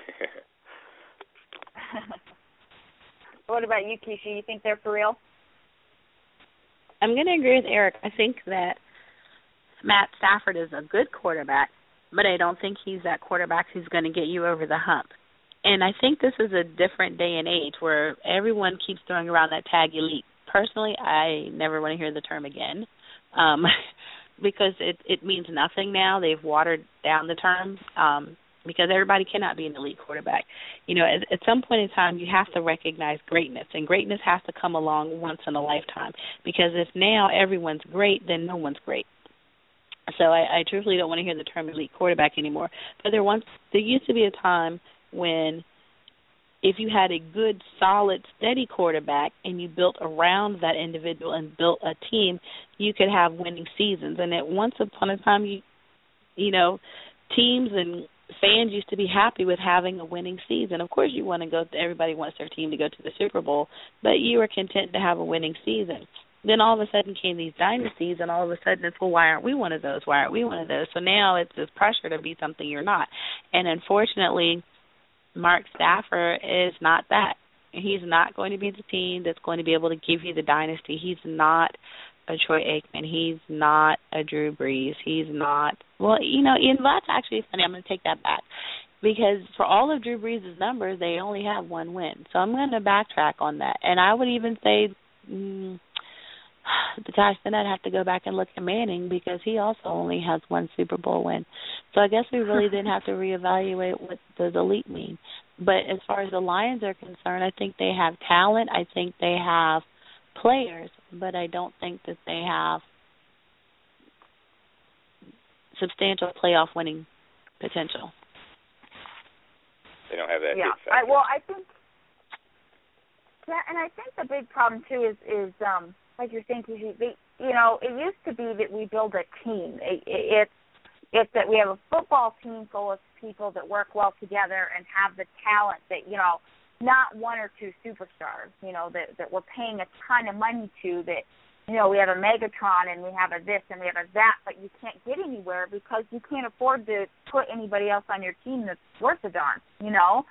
[SPEAKER 3] What about you, Keisha? You think they're for real?
[SPEAKER 4] I'm going to agree with Eric. I think that Matt Stafford is a good quarterback, but I don't think he's that quarterback who's going to get you over the hump. And I think this is a different day and age where everyone keeps throwing around that tag elite. Personally, I never want to hear the term again. Because it means nothing now. They've watered down the term because everybody cannot be an elite quarterback. At some point in time, you have to recognize greatness, and greatness has to come along once in a lifetime, because if now everyone's great, then no one's great. So I truthfully don't want to hear the term elite quarterback anymore. But there used to be a time when if you had a good, solid, steady quarterback and you built around that individual and built a team, you could have winning seasons. And at once upon a time, you know, teams and fans used to be happy with having a winning season. Of course, everybody wants their team to go to the Super Bowl, but you were content to have a winning season. Then all of a sudden came these dynasties, and all of a sudden it's, well, why aren't we one of those? Why aren't we one of those? So now it's this pressure to be something you're not. And unfortunately, Mark Stafford is not that. He's not going to be the team that's going to be able to give you the dynasty. He's not a Troy Aikman. He's not a Drew Brees. He's not, well, you know, and that's actually funny. I'm going to take that back because for all of Drew Brees' numbers, they only have one win. So I'm going to backtrack on that. And I would even say, gosh, then I'd have to go back and look at Manning because he also only has one Super Bowl win. So I guess we really did have to reevaluate what does elite mean. But as far as the Lions are concerned, I think they have talent. I think they have players, but I don't think that they have substantial playoff winning potential.
[SPEAKER 5] They don't have that.
[SPEAKER 3] Yeah, I think. Yeah, and I think the big problem too is like you're saying, you know, it used to be that we build a team. It's that we have a football team full of people that work well together and have the talent that, you know, not one or two superstars, you know, that we're paying a ton of money to, that, you know, we have a Megatron and we have a this and we have a that, but you can't get anywhere because you can't afford to put anybody else on your team that's worth a darn, you know.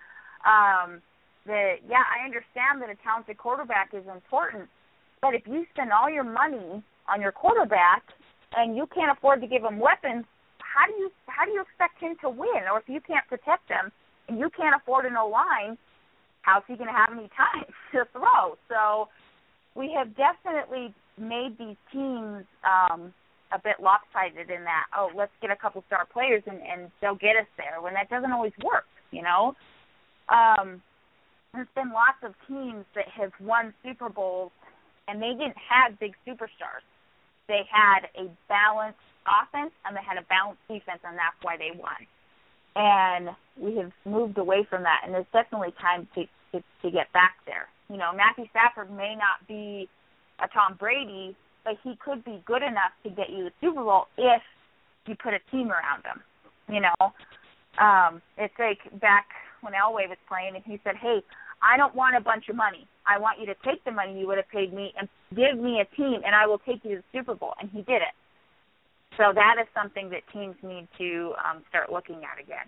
[SPEAKER 3] I understand that a talented quarterback is important, but if you spend all your money on your quarterback and you can't afford to give him weapons, how do you expect him to win? Or if you can't protect him and you can't afford an O-line, how's he going to have any time to throw? So we have definitely made these teams a bit lopsided in that, let's get a couple star players and they'll get us there, when that doesn't always work, you know. There's been lots of teams that have won Super Bowls and they didn't have big superstars. They had a balanced offense and they had a balanced defense, and that's why they won. And we have moved away from that, and there's definitely time to get back there. You know, Matthew Stafford may not be a Tom Brady, but he could be good enough to get you the Super Bowl if you put a team around him. You know, it's like back when Elway was playing, and he said, hey, I don't want a bunch of money. I want you to take the money you would have paid me and give me a team, and I will take you to the Super Bowl. And he did it. So that is something that teams need to start looking at again.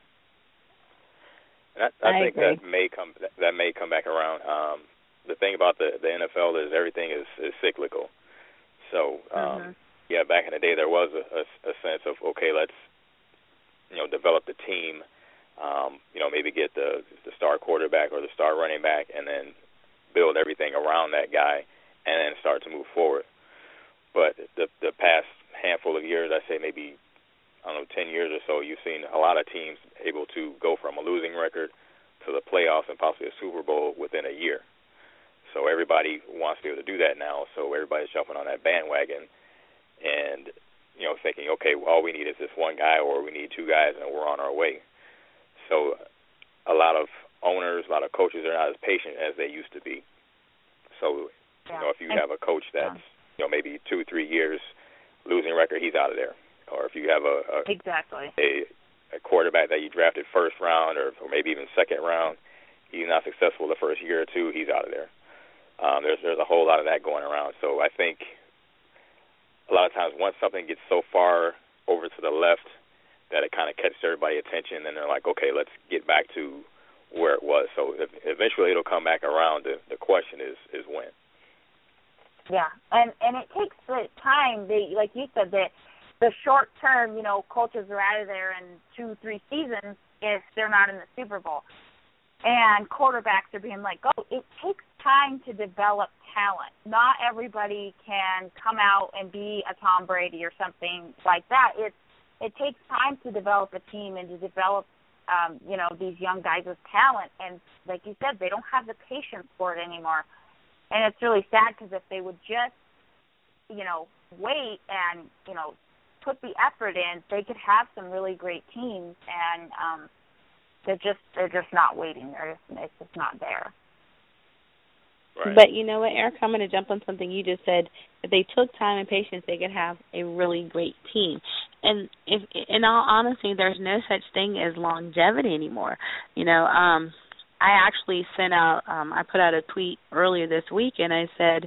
[SPEAKER 5] I think that may come back around. The thing about the NFL is everything is cyclical. So back in the day there was a sense of, okay, let's, you know, develop the team. You know, maybe get the star quarterback or the star running back, and then build everything around that guy, and then start to move forward. But the past handful of years, I say maybe, 10 years or so, you've seen a lot of teams able to go from a losing record to the playoffs and possibly a Super Bowl within a year. So everybody wants to be able to do that now. So everybody's jumping on that bandwagon and, you know, thinking, okay, well, all we need is this one guy, or we need two guys, and we're on our way. So a lot of owners, a lot of coaches are not as patient as they used to be. So, you know, if you have a coach that's, you know, maybe 2-3 years losing record, he's out of there. Or if you have a quarterback that you drafted first round or maybe even second round, he's not successful the first year or two, he's out of there. There's a whole lot of that going around. So I think a lot of times once something gets so far over to the left that it kind of catches everybody's attention, and they're like, okay, let's get back to where it was. So eventually it'll come back around. The question is when.
[SPEAKER 3] Yeah, and it takes the time. Like you said, the short term, you know, coaches are out of there in 2-3 seasons if they're not in the Super Bowl. And quarterbacks are being let go. It takes time to develop talent. Not everybody can come out and be a Tom Brady or something like that. It takes time to develop a team and to develop, you know, these young guys with talent. And like you said, they don't have the patience for it anymore. And it's really sad because if they would just, you know, wait and, you know, put the effort in, they could have some really great teams. And they're just not waiting. It's just not there.
[SPEAKER 5] Right.
[SPEAKER 4] But you know what, Eric, I'm going to jump on something you just said. If they took time and patience, they could have a really great team. And if, in all honesty, there's no such thing as longevity anymore. You know, I actually sent out, I put out a tweet earlier this week, and I said,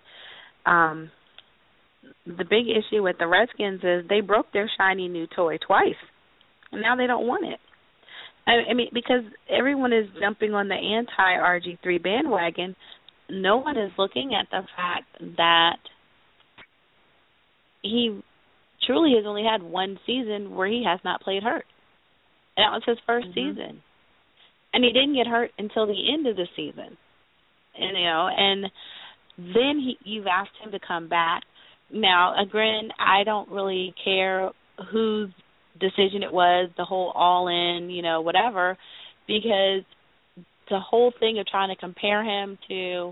[SPEAKER 4] the big issue with the Redskins is they broke their shiny new toy twice, and now they don't want it. I mean, because everyone is jumping on the anti-RG3 bandwagon, no one is looking at the fact that he truly has only had one season where he has not played hurt. And that was his first season. And he didn't get hurt until the end of the season. And, you know, and then you've asked him to come back. Now, again, I don't really care whose decision it was, the whole all-in, you know, whatever, because the whole thing of trying to compare him to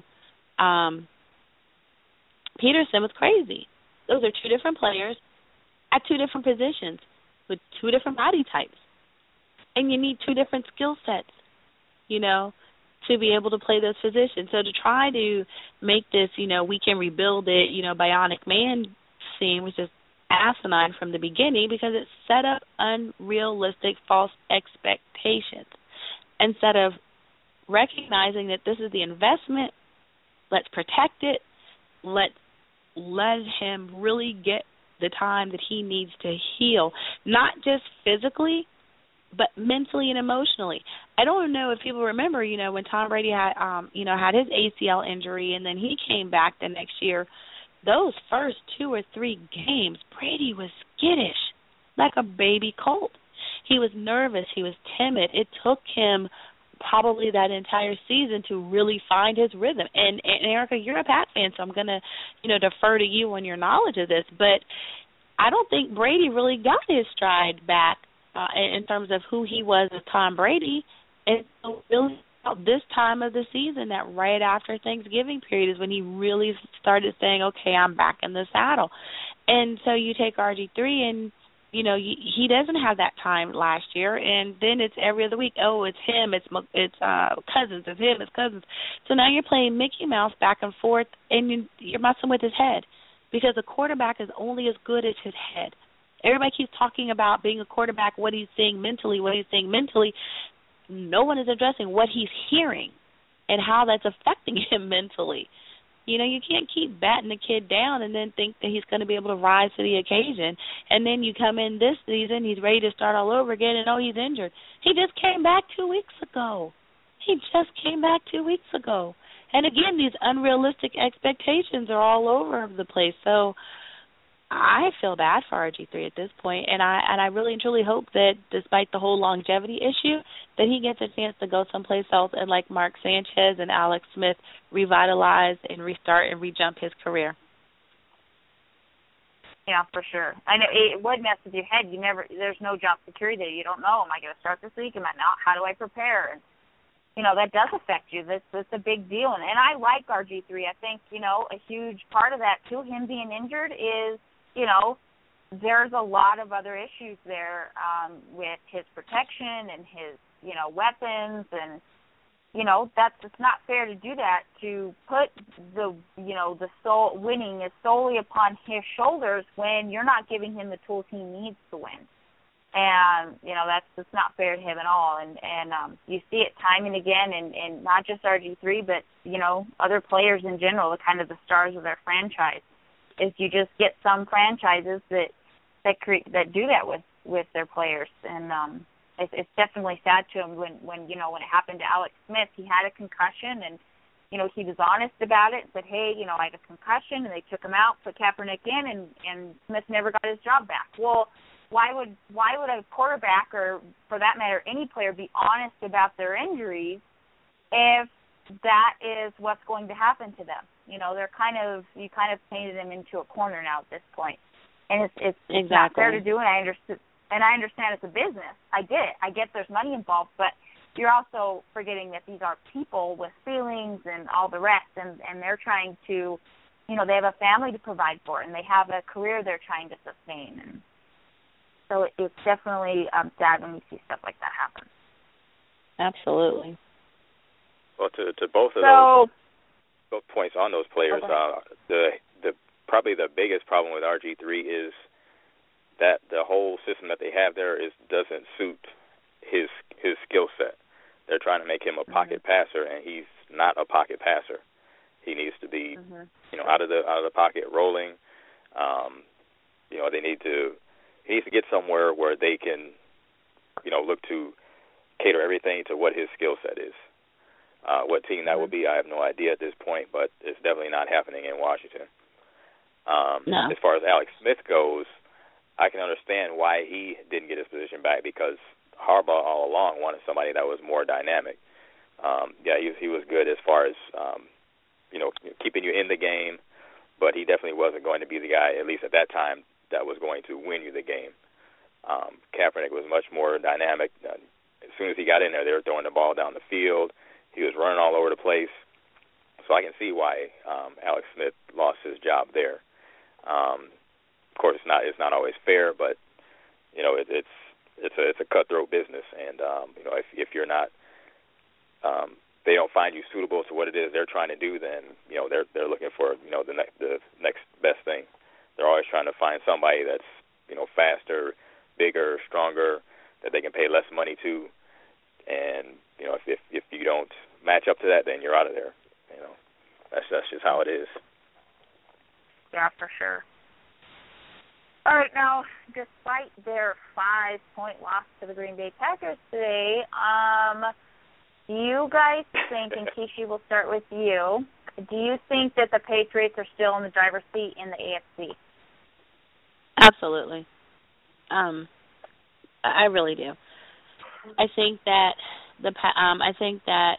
[SPEAKER 4] Peterson was crazy. Those are two different players at two different positions with two different body types. And you need two different skill sets, you know, to be able to play those positions. So to try to make this, you know, we can rebuild it, you know, bionic man scene was just asinine from the beginning because it set up unrealistic false expectations. Instead of recognizing that this is the investment, let's protect it, let him really get the time that he needs to heal, not just physically, but mentally and emotionally. I don't know if people remember, you know, when Tom Brady had, had his ACL injury and then he came back the next year, those first 2 or 3 games, Brady was skittish, like a baby colt. He was nervous. He was timid. It took him probably that entire season to really find his rhythm. And Erica, you're a Pat fan, so I'm going to, you know, defer to you on your knowledge of this. But I don't think Brady really got his stride back in terms of who he was as Tom Brady. And so really this time of the season, that right after Thanksgiving period is when he really started saying, okay, I'm back in the saddle. And so you take RG3 and, you know, he doesn't have that time last year, and then it's every other week. Oh, it's him, it's Cousins, it's him, it's Cousins. So now you're playing Mickey Mouse back and forth, and you're messing with his head because a quarterback is only as good as his head. Everybody keeps talking about being a quarterback, what he's saying mentally. No one is addressing what he's hearing and how that's affecting him mentally. You know, you can't keep batting the kid down and then think that he's going to be able to rise to the occasion. And then you come in this season, he's ready to start all over again, and, he's injured. He just came back 2 weeks ago. And, again, these unrealistic expectations are all over the place. So I feel bad for RG3 at this point, and I really and truly hope that despite the whole longevity issue, that he gets a chance to go someplace else and like Mark Sanchez and Alex Smith, revitalize and restart and rejump his career.
[SPEAKER 3] Yeah, for sure. I know it would mess with your head. There's no job security there. You don't know, am I going to start this week? Am I not? How do I prepare? And, you know, that does affect you. That's a big deal. And I like RG3. I think, you know, a huge part of that, too, him being injured is, you know, there's a lot of other issues there with his protection and his, you know, weapons, and, you know, it's not fair to do that, to put the winning is solely upon his shoulders when you're not giving him the tools he needs to win. And, you know, that's not fair to him at all. And you see it time and again, and not just RG3, but, you know, other players in general, the kind of the stars of their franchise. Is you just get some franchises that do that with their players, and it's definitely sad to him when it happened to Alex Smith. He had a concussion, and, you know, he was honest about it, said, hey, you know, I had a concussion, and they took him out, put Kaepernick in, and Smith never got his job back. Well, why would a quarterback, or for that matter any player, be honest about their injuries if that is what's going to happen to them? You know, you kind of painted them into a corner now at this point, and it's
[SPEAKER 4] exactly
[SPEAKER 3] not fair to do. And I understand it's a business. I get it. I get there's money involved, but you're also forgetting that these are people with feelings and all the rest, and they're trying to, you know, they have a family to provide for, and they have a career they're trying to sustain, and so it's definitely sad when you see stuff like that happen.
[SPEAKER 4] Absolutely.
[SPEAKER 5] Well, to both of those points on those players, the probably the biggest problem with RG3 is that the whole system that they have there doesn't suit his skill set. They're trying to make him a pocket passer, and he's not a pocket passer. He needs to be, out of the pocket rolling. He needs to get somewhere where they can, look to cater everything to what his skill set is. What team that would be, I have no idea at this point, but it's definitely not happening in Washington.
[SPEAKER 4] No.
[SPEAKER 5] As far as Alex Smith goes, I can understand why he didn't get his position back, because Harbaugh all along wanted somebody that was more dynamic. He was good as far as keeping you in the game, but he definitely wasn't going to be the guy, at least at that time, that was going to win you the game. Kaepernick was much more dynamic. As soon as he got in there, they were throwing the ball down the field. He was running all over the place. So I can see why Alex Smith lost his job there. Of course, it's not always fair, but it's a cutthroat business, and if you're not, they don't find you suitable to what it is they're trying to do, then they're looking for the next best thing. They're always trying to find somebody that's faster, bigger, stronger, that they can pay less money to, and if you don't match up to that, then you're out of there. That's just how it is.
[SPEAKER 3] Yeah, for sure. All right, now, despite their 5-point loss to the Green Bay Packers today, do you guys think, in Kishi, we'll start with you, do you think that the Patriots are still in the driver's seat in the AFC?
[SPEAKER 4] Absolutely. I really do. I think that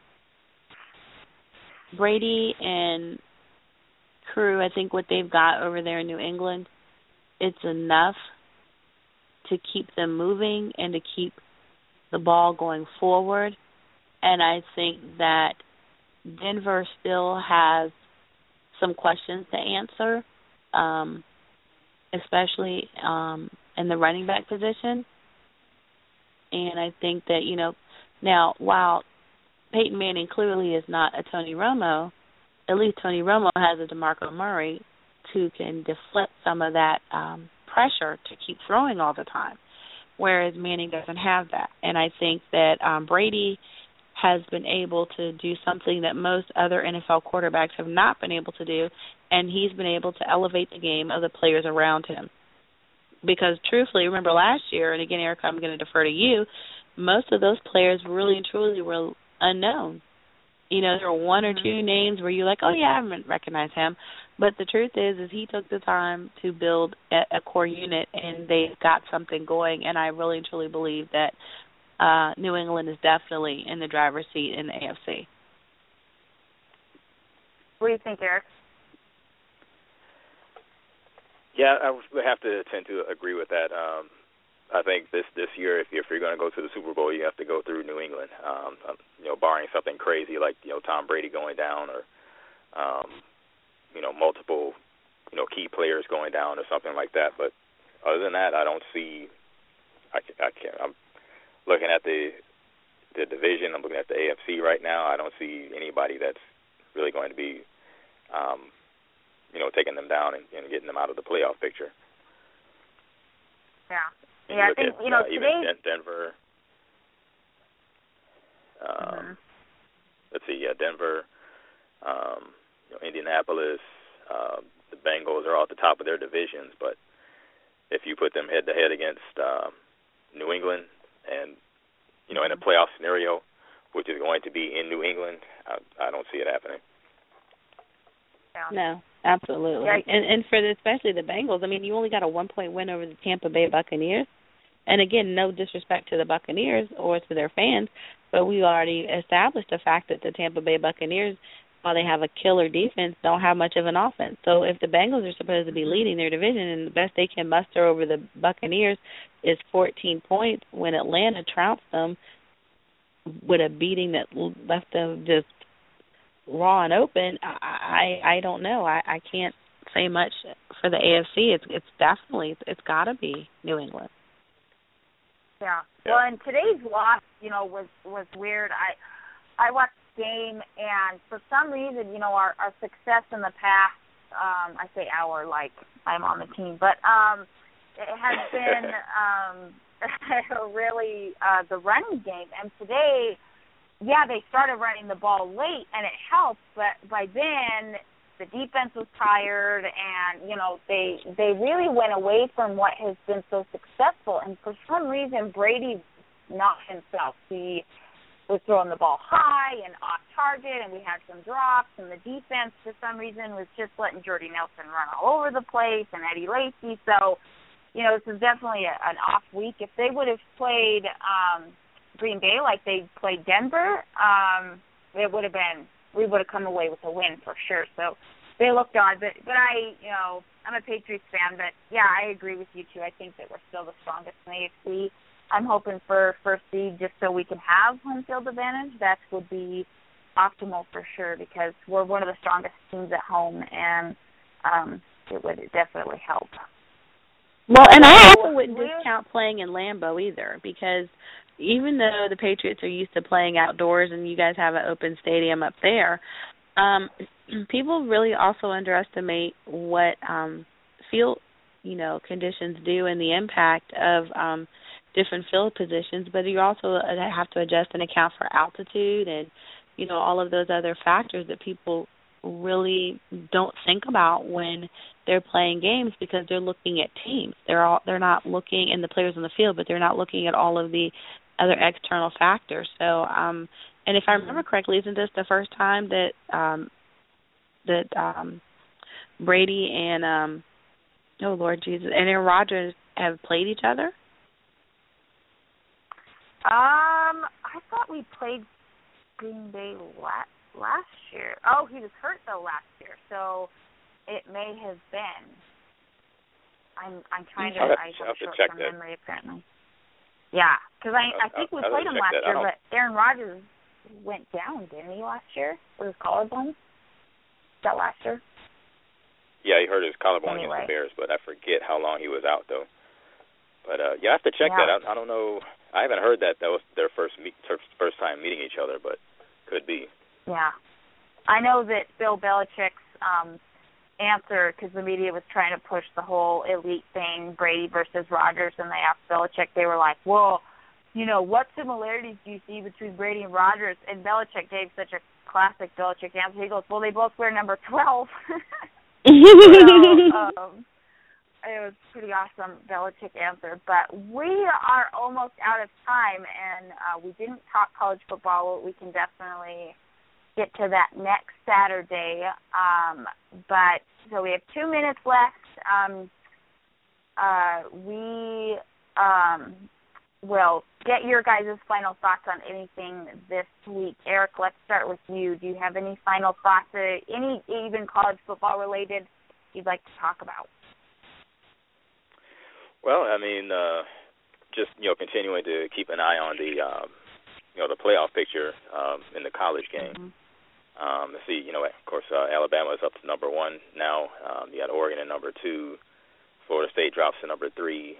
[SPEAKER 4] Brady and crew, I think what they've got over there in New England, it's enough to keep them moving and to keep the ball going forward. And I think that Denver still has some questions to answer, especially in the running back position. And I think that, now while Peyton Manning clearly is not a Tony Romo, at least Tony Romo has a DeMarco Murray who can deflect some of that pressure to keep throwing all the time, whereas Manning doesn't have that. And I think that Brady has been able to do something that most other NFL quarterbacks have not been able to do, and he's been able to elevate the game of the players around him. Because truthfully, remember last year, and again, Erica, I'm going to defer to you, most of those players really and truly were unknown. There were one or two names where you're like, oh, yeah, I haven't recognized him. But the truth is he took the time to build a core unit, and they've got something going. And I really and truly believe that New England is definitely in the driver's seat in the AFC.
[SPEAKER 3] What do you think, Eric?
[SPEAKER 5] Yeah, I would have to tend to agree with that. I think this year, if you're going to go to the Super Bowl, you have to go through New England. Barring something crazy like Tom Brady going down, or multiple key players going down, or something like that. But other than that, I don't see. I can't. I'm looking at the division. I'm looking at the AFC right now. I don't see anybody that's really going to be, taking them down and getting them out of the playoff picture.
[SPEAKER 3] Yeah.
[SPEAKER 5] And
[SPEAKER 3] I think
[SPEAKER 5] even
[SPEAKER 3] today
[SPEAKER 5] Denver. Let's see. Yeah, Denver, Indianapolis, the Bengals are all at the top of their divisions. But if you put them head to head against New England, and in a playoff scenario, which is going to be in New England, I don't see it happening.
[SPEAKER 3] Yeah.
[SPEAKER 4] No, absolutely. Yeah. And for especially the Bengals, I mean, you only got a 1-point win over the Tampa Bay Buccaneers. And again, no disrespect to the Buccaneers or to their fans, but we already established the fact that the Tampa Bay Buccaneers, while they have a killer defense, don't have much of an offense. So if the Bengals are supposed to be leading their division and the best they can muster over the Buccaneers is 14 points, when Atlanta trounced them with a beating that left them just raw and open, I don't know. I can't say much for the AFC. It's got to be New England.
[SPEAKER 3] Yeah. Well, and today's loss, was weird. I watched the game, and for some reason, our success in the past, I say our like I'm on the team, but it has been really the running game. And today, they started running the ball late, and it helped, but by then the defense was tired, and they really went away from what has been so successful. And for some reason, Brady not himself. He was throwing the ball high and off target, and we had some drops, and the defense for some reason was just letting Jordy Nelson run all over the place, and Eddie Lacy. So, this is definitely an off week. If they would have played Green Bay like they played Denver, we would have come away with a win for sure. So they looked odd, but I'm a Patriots fan, but I agree with you too. I think that we're still the strongest in the AFC. I'm hoping for first seed just so we can have home field advantage. That would be optimal for sure, because we're one of the strongest teams at home, and it would definitely help.
[SPEAKER 4] Well, and I also wouldn't discount playing in Lambeau either, because even though the Patriots are used to playing outdoors and you guys have an open stadium up there, people really also underestimate what field, conditions do and the impact of different field positions. But you also have to adjust and account for altitude and, all of those other factors that people really don't think about when they're playing games, because they're looking at teams. They're not looking in the players on the field, but they're not looking at all of the other external factors. So, and if I remember correctly, isn't this the first time that Brady and oh Lord Jesus, and Aaron Rodgers have played each other?
[SPEAKER 3] I thought we played Green Bay last year. Oh, he was hurt though last year, so it may have been. I'm trying to. I have a short-term memory apparently. Yeah, because I think we played him last year, but Aaron Rodgers went down, didn't he, last year? With his collarbone? Was that last year?
[SPEAKER 5] Yeah, he hurt his collarbone against the Bears, but I forget how long he was out, though. But, you have to check that. I don't know. I haven't heard that was their first time meeting each other, but could be. Yeah.
[SPEAKER 3] I know that Bill Belichick's answer, because the media was trying to push the whole elite thing, Brady versus Rodgers, and they asked Belichick, they were like, well, what similarities do you see between Brady and Rodgers? And Belichick gave such a classic Belichick answer. He goes, well, they both wear number 12. It was pretty awesome Belichick answer. But we are almost out of time, and we didn't talk college football. We can definitely get to that next Saturday. But so we have 2 minutes left. We will get your guys' final thoughts on anything this week. Eric, let's start with you. Do you have any final thoughts, any even college football related you'd like to talk about?
[SPEAKER 5] Well, I mean, just continuing to keep an eye on the the playoff picture in the college game. Let's see, of course, Alabama is up to number 1 now. You got Oregon at number 2. Florida State drops to number 3.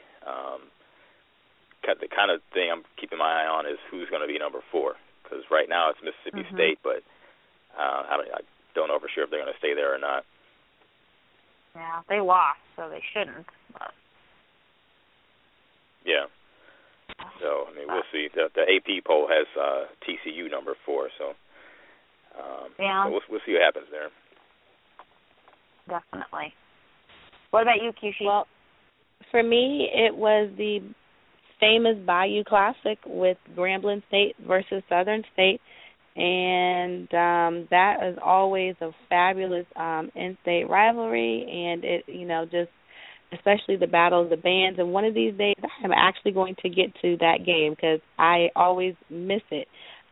[SPEAKER 5] The kind of thing I'm keeping my eye on is who's going to be number 4, because right now it's Mississippi State, but I don't know for sure if they're going to stay there or not.
[SPEAKER 3] Yeah, they lost, so they shouldn't. But.
[SPEAKER 5] Yeah. So, I mean, we'll see. The AP poll has TCU number 4, so we'll see what happens there.
[SPEAKER 3] Definitely. What about you, Kishi?
[SPEAKER 4] Well, for me, it was the famous Bayou Classic with Grambling State versus Southern State, and that is always a fabulous in-state rivalry, and it, just especially the Battle of the Bands. And one of these days, I'm actually going to get to that game because I always miss it.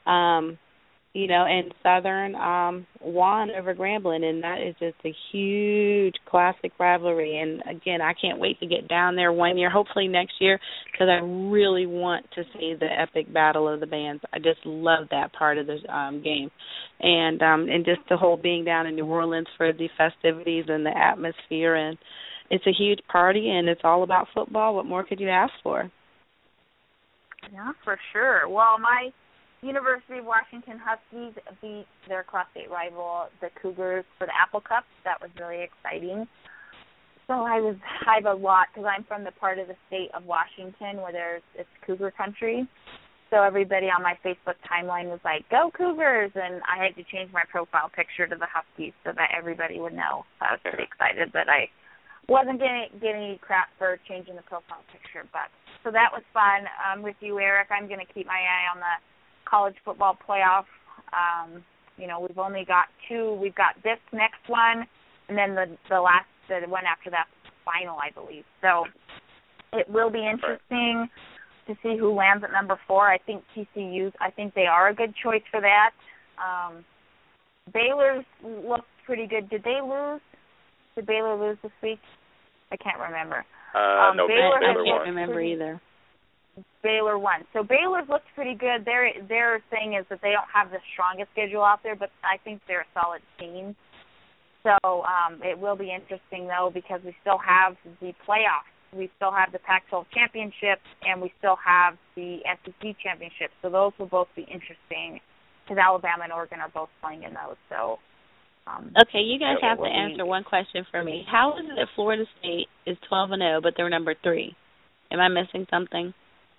[SPEAKER 4] And Southern won over Grambling, and that is just a huge classic rivalry. And, again, I can't wait to get down there one year, hopefully next year, because I really want to see the epic Battle of the Bands. I just love that part of the game. And just the whole being down in New Orleans for the festivities and the atmosphere, and it's a huge party, and it's all about football. What more could you ask for?
[SPEAKER 3] Yeah, for sure. Well, my University of Washington Huskies beat their Class 8 rival, the Cougars, for the Apple Cup. That was really exciting. So I have a lot, because I'm from the part of the state of Washington where it's Cougar country. So everybody on my Facebook timeline was like, "Go Cougars!" And I had to change my profile picture to the Huskies so that everybody would know. So I was pretty excited, but I wasn't getting any crap for changing the profile picture. But so that was fun. With you, Eric, I'm going to keep my eye on the college football playoff. We've only got 2. We've got this next one, and then the one after that final, I believe. So it will be interesting to see who lands at number 4. I think TCU, they are a good choice for that. Baylor's looked pretty good. Did they lose? Did Baylor lose this week? I can't remember.
[SPEAKER 5] No, Baylor
[SPEAKER 4] I
[SPEAKER 5] won.
[SPEAKER 4] can't remember either.
[SPEAKER 3] Baylor won. So Baylor's looked pretty good. Their thing is that they don't have the strongest schedule out there, but I think they're a solid team. So it will be interesting, though, because we still have the playoffs. We still have the Pac-12 championship, and we still have the SEC championship. So those will both be interesting, because Alabama and Oregon are both playing in those. So
[SPEAKER 4] okay, you guys have to answer one question for me. How is it that Florida State is 12-0, but they're number 3? Am I missing something?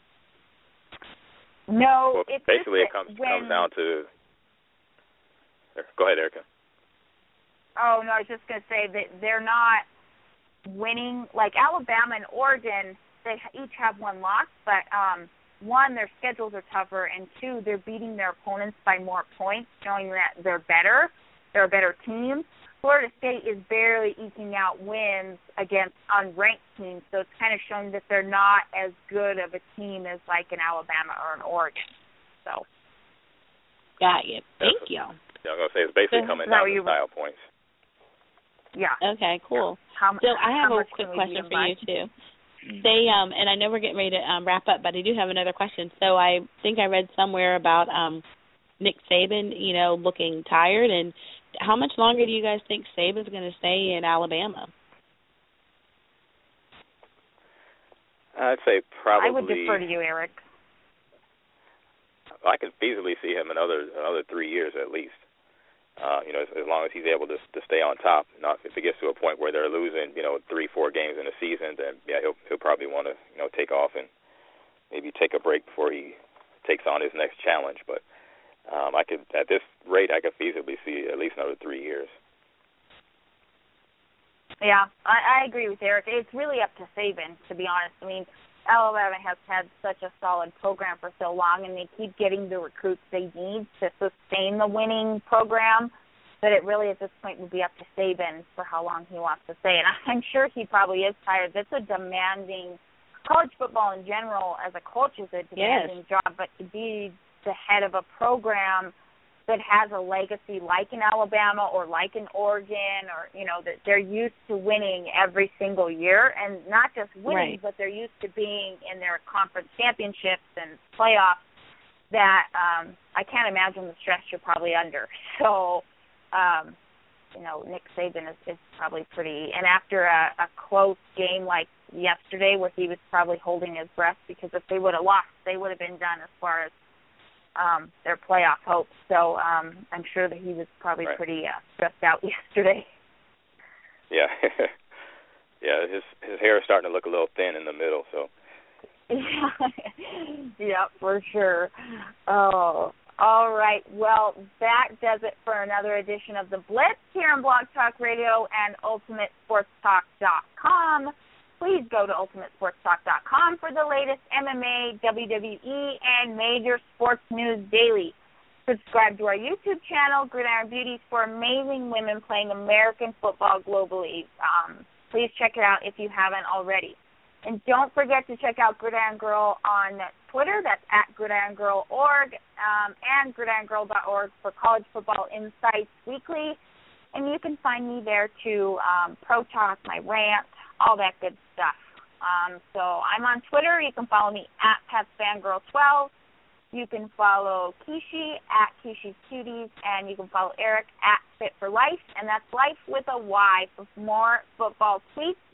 [SPEAKER 3] No.
[SPEAKER 5] Well, basically, it comes down to. Go ahead, Erica.
[SPEAKER 3] Oh, no, I was just going to say that they're not winning. Like Alabama and Oregon, they each have one loss, but one, their schedules are tougher, and 2, they're beating their opponents by more points, showing that they're better. They're a better team. Florida State is barely eking out wins against unranked teams, so it's kind of showing that they're not as good of a team as like an Alabama or an Oregon. So.
[SPEAKER 4] Got you. Thank you.
[SPEAKER 5] Yeah, I'm going to say it's basically coming down to style points.
[SPEAKER 3] Yeah.
[SPEAKER 4] Okay, cool. So I have a quick question for you, too. They and I know we're getting ready to wrap up, but I do have another question. So I think I read somewhere about Nick Saban, looking tired. And how much longer do you guys think Saban's going to stay in Alabama?
[SPEAKER 5] I'd say probably.
[SPEAKER 3] I would defer to you, Eric.
[SPEAKER 5] I could feasibly see him another 3 years at least. As long as he's able to stay on top. Not if it gets to a point where they're losing, 3-4 games in a season, then he'll probably want to take off and maybe take a break before he takes on his next challenge. But at this rate, I could feasibly see at least another 3 years.
[SPEAKER 3] Yeah, I agree with Eric. It's really up to Saban, to be honest. I mean, Alabama has had such a solid program for so long, and they keep getting the recruits they need to sustain the winning program, that it really at this point would be up to Saban for how long he wants to stay. And I'm sure he probably is tired. That's a demanding – college football in general as a coach is a demanding job, but to be the head of a program that has a legacy like in Alabama or like in Oregon, or, that they're used to winning every single year, and not just winning, but they're used to being in their conference championships and playoffs, that I can't imagine the stress you're probably under. So, Nick Saban is probably pretty, and after a close game like yesterday where he was probably holding his breath, because if they would have lost, they would have been done as far as their playoff hopes. So I'm sure that he was probably pretty stressed out yesterday.
[SPEAKER 5] Yeah. Yeah, his hair is starting to look a little thin in the middle, so.
[SPEAKER 3] Yeah, for sure. Oh, all right. Well, that does it for another edition of The Blitz here on Blog Talk Radio and UltimateSportsTalk.com. Please go to UltimateSportsTalk.com for the latest MMA, WWE, and major sports news daily. Subscribe to our YouTube channel, Gridiron Beauties, for amazing women playing American football globally. Please check it out if you haven't already. And don't forget to check out Gridiron Girl on Twitter. That's at GridironGirl.org and GridironGirl.org for college football insights weekly. And you can find me there too, Pro Talk, my rant, all that good stuff. So I'm on Twitter. You can follow me at PatsFangirl12. You can follow Kishi at Kishi's Cuties, and you can follow Eric at Fit for Life, and that's Life with a Y for more football tweets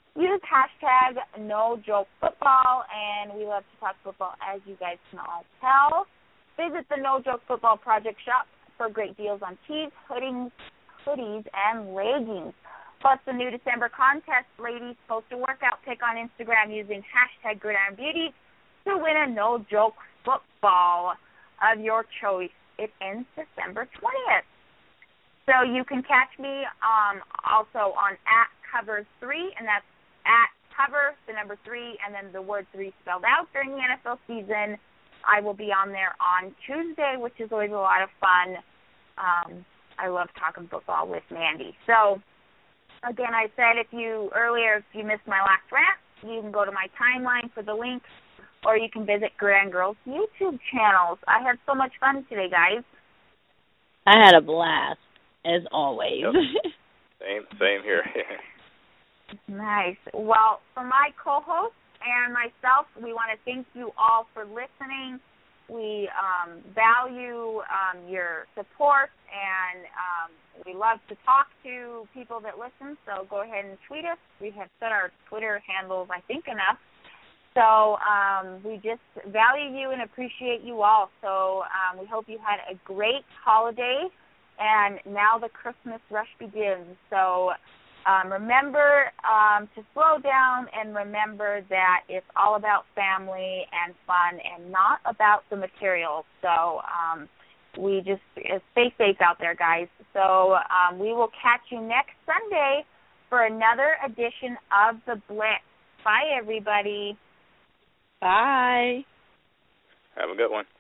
[SPEAKER 3] use hashtag NoJokeFootball, and we love to talk football, as you guys can all tell. Visit the No Joke Football Project shop for great deals on tees, hoodies, and leggings. Plus the new December contest, ladies, post a workout pic on Instagram using hashtag GridironBeauty to win a No Joke Football of your choice. It ends December 20th. So you can catch me also on @cover3, and that's @cover, the number 3, and then the word 3 spelled out during the NFL season. I will be on there on Tuesday, which is always a lot of fun. I love talking football with Mandy. So, again, I said if you missed my last rant, you can go to my timeline for the link, or you can visit Gridiron Girls YouTube channels. I had so much fun today, guys.
[SPEAKER 4] I had a blast, as always.
[SPEAKER 5] Yep. Same here.
[SPEAKER 3] Nice. Well, for my co-host and myself, we want to thank you all for listening. We value your support, and we love to talk to people that listen, so go ahead and tweet us. We have set our Twitter handles, I think, enough. So we just value you and appreciate you all. So we hope you had a great holiday, and now the Christmas rush begins. So remember to slow down, and remember that it's all about family and fun and not about the material. So we just stay safe out there, guys. So we will catch you next Sunday for another edition of The Blitz. Bye, everybody.
[SPEAKER 4] Bye.
[SPEAKER 5] Have a good one.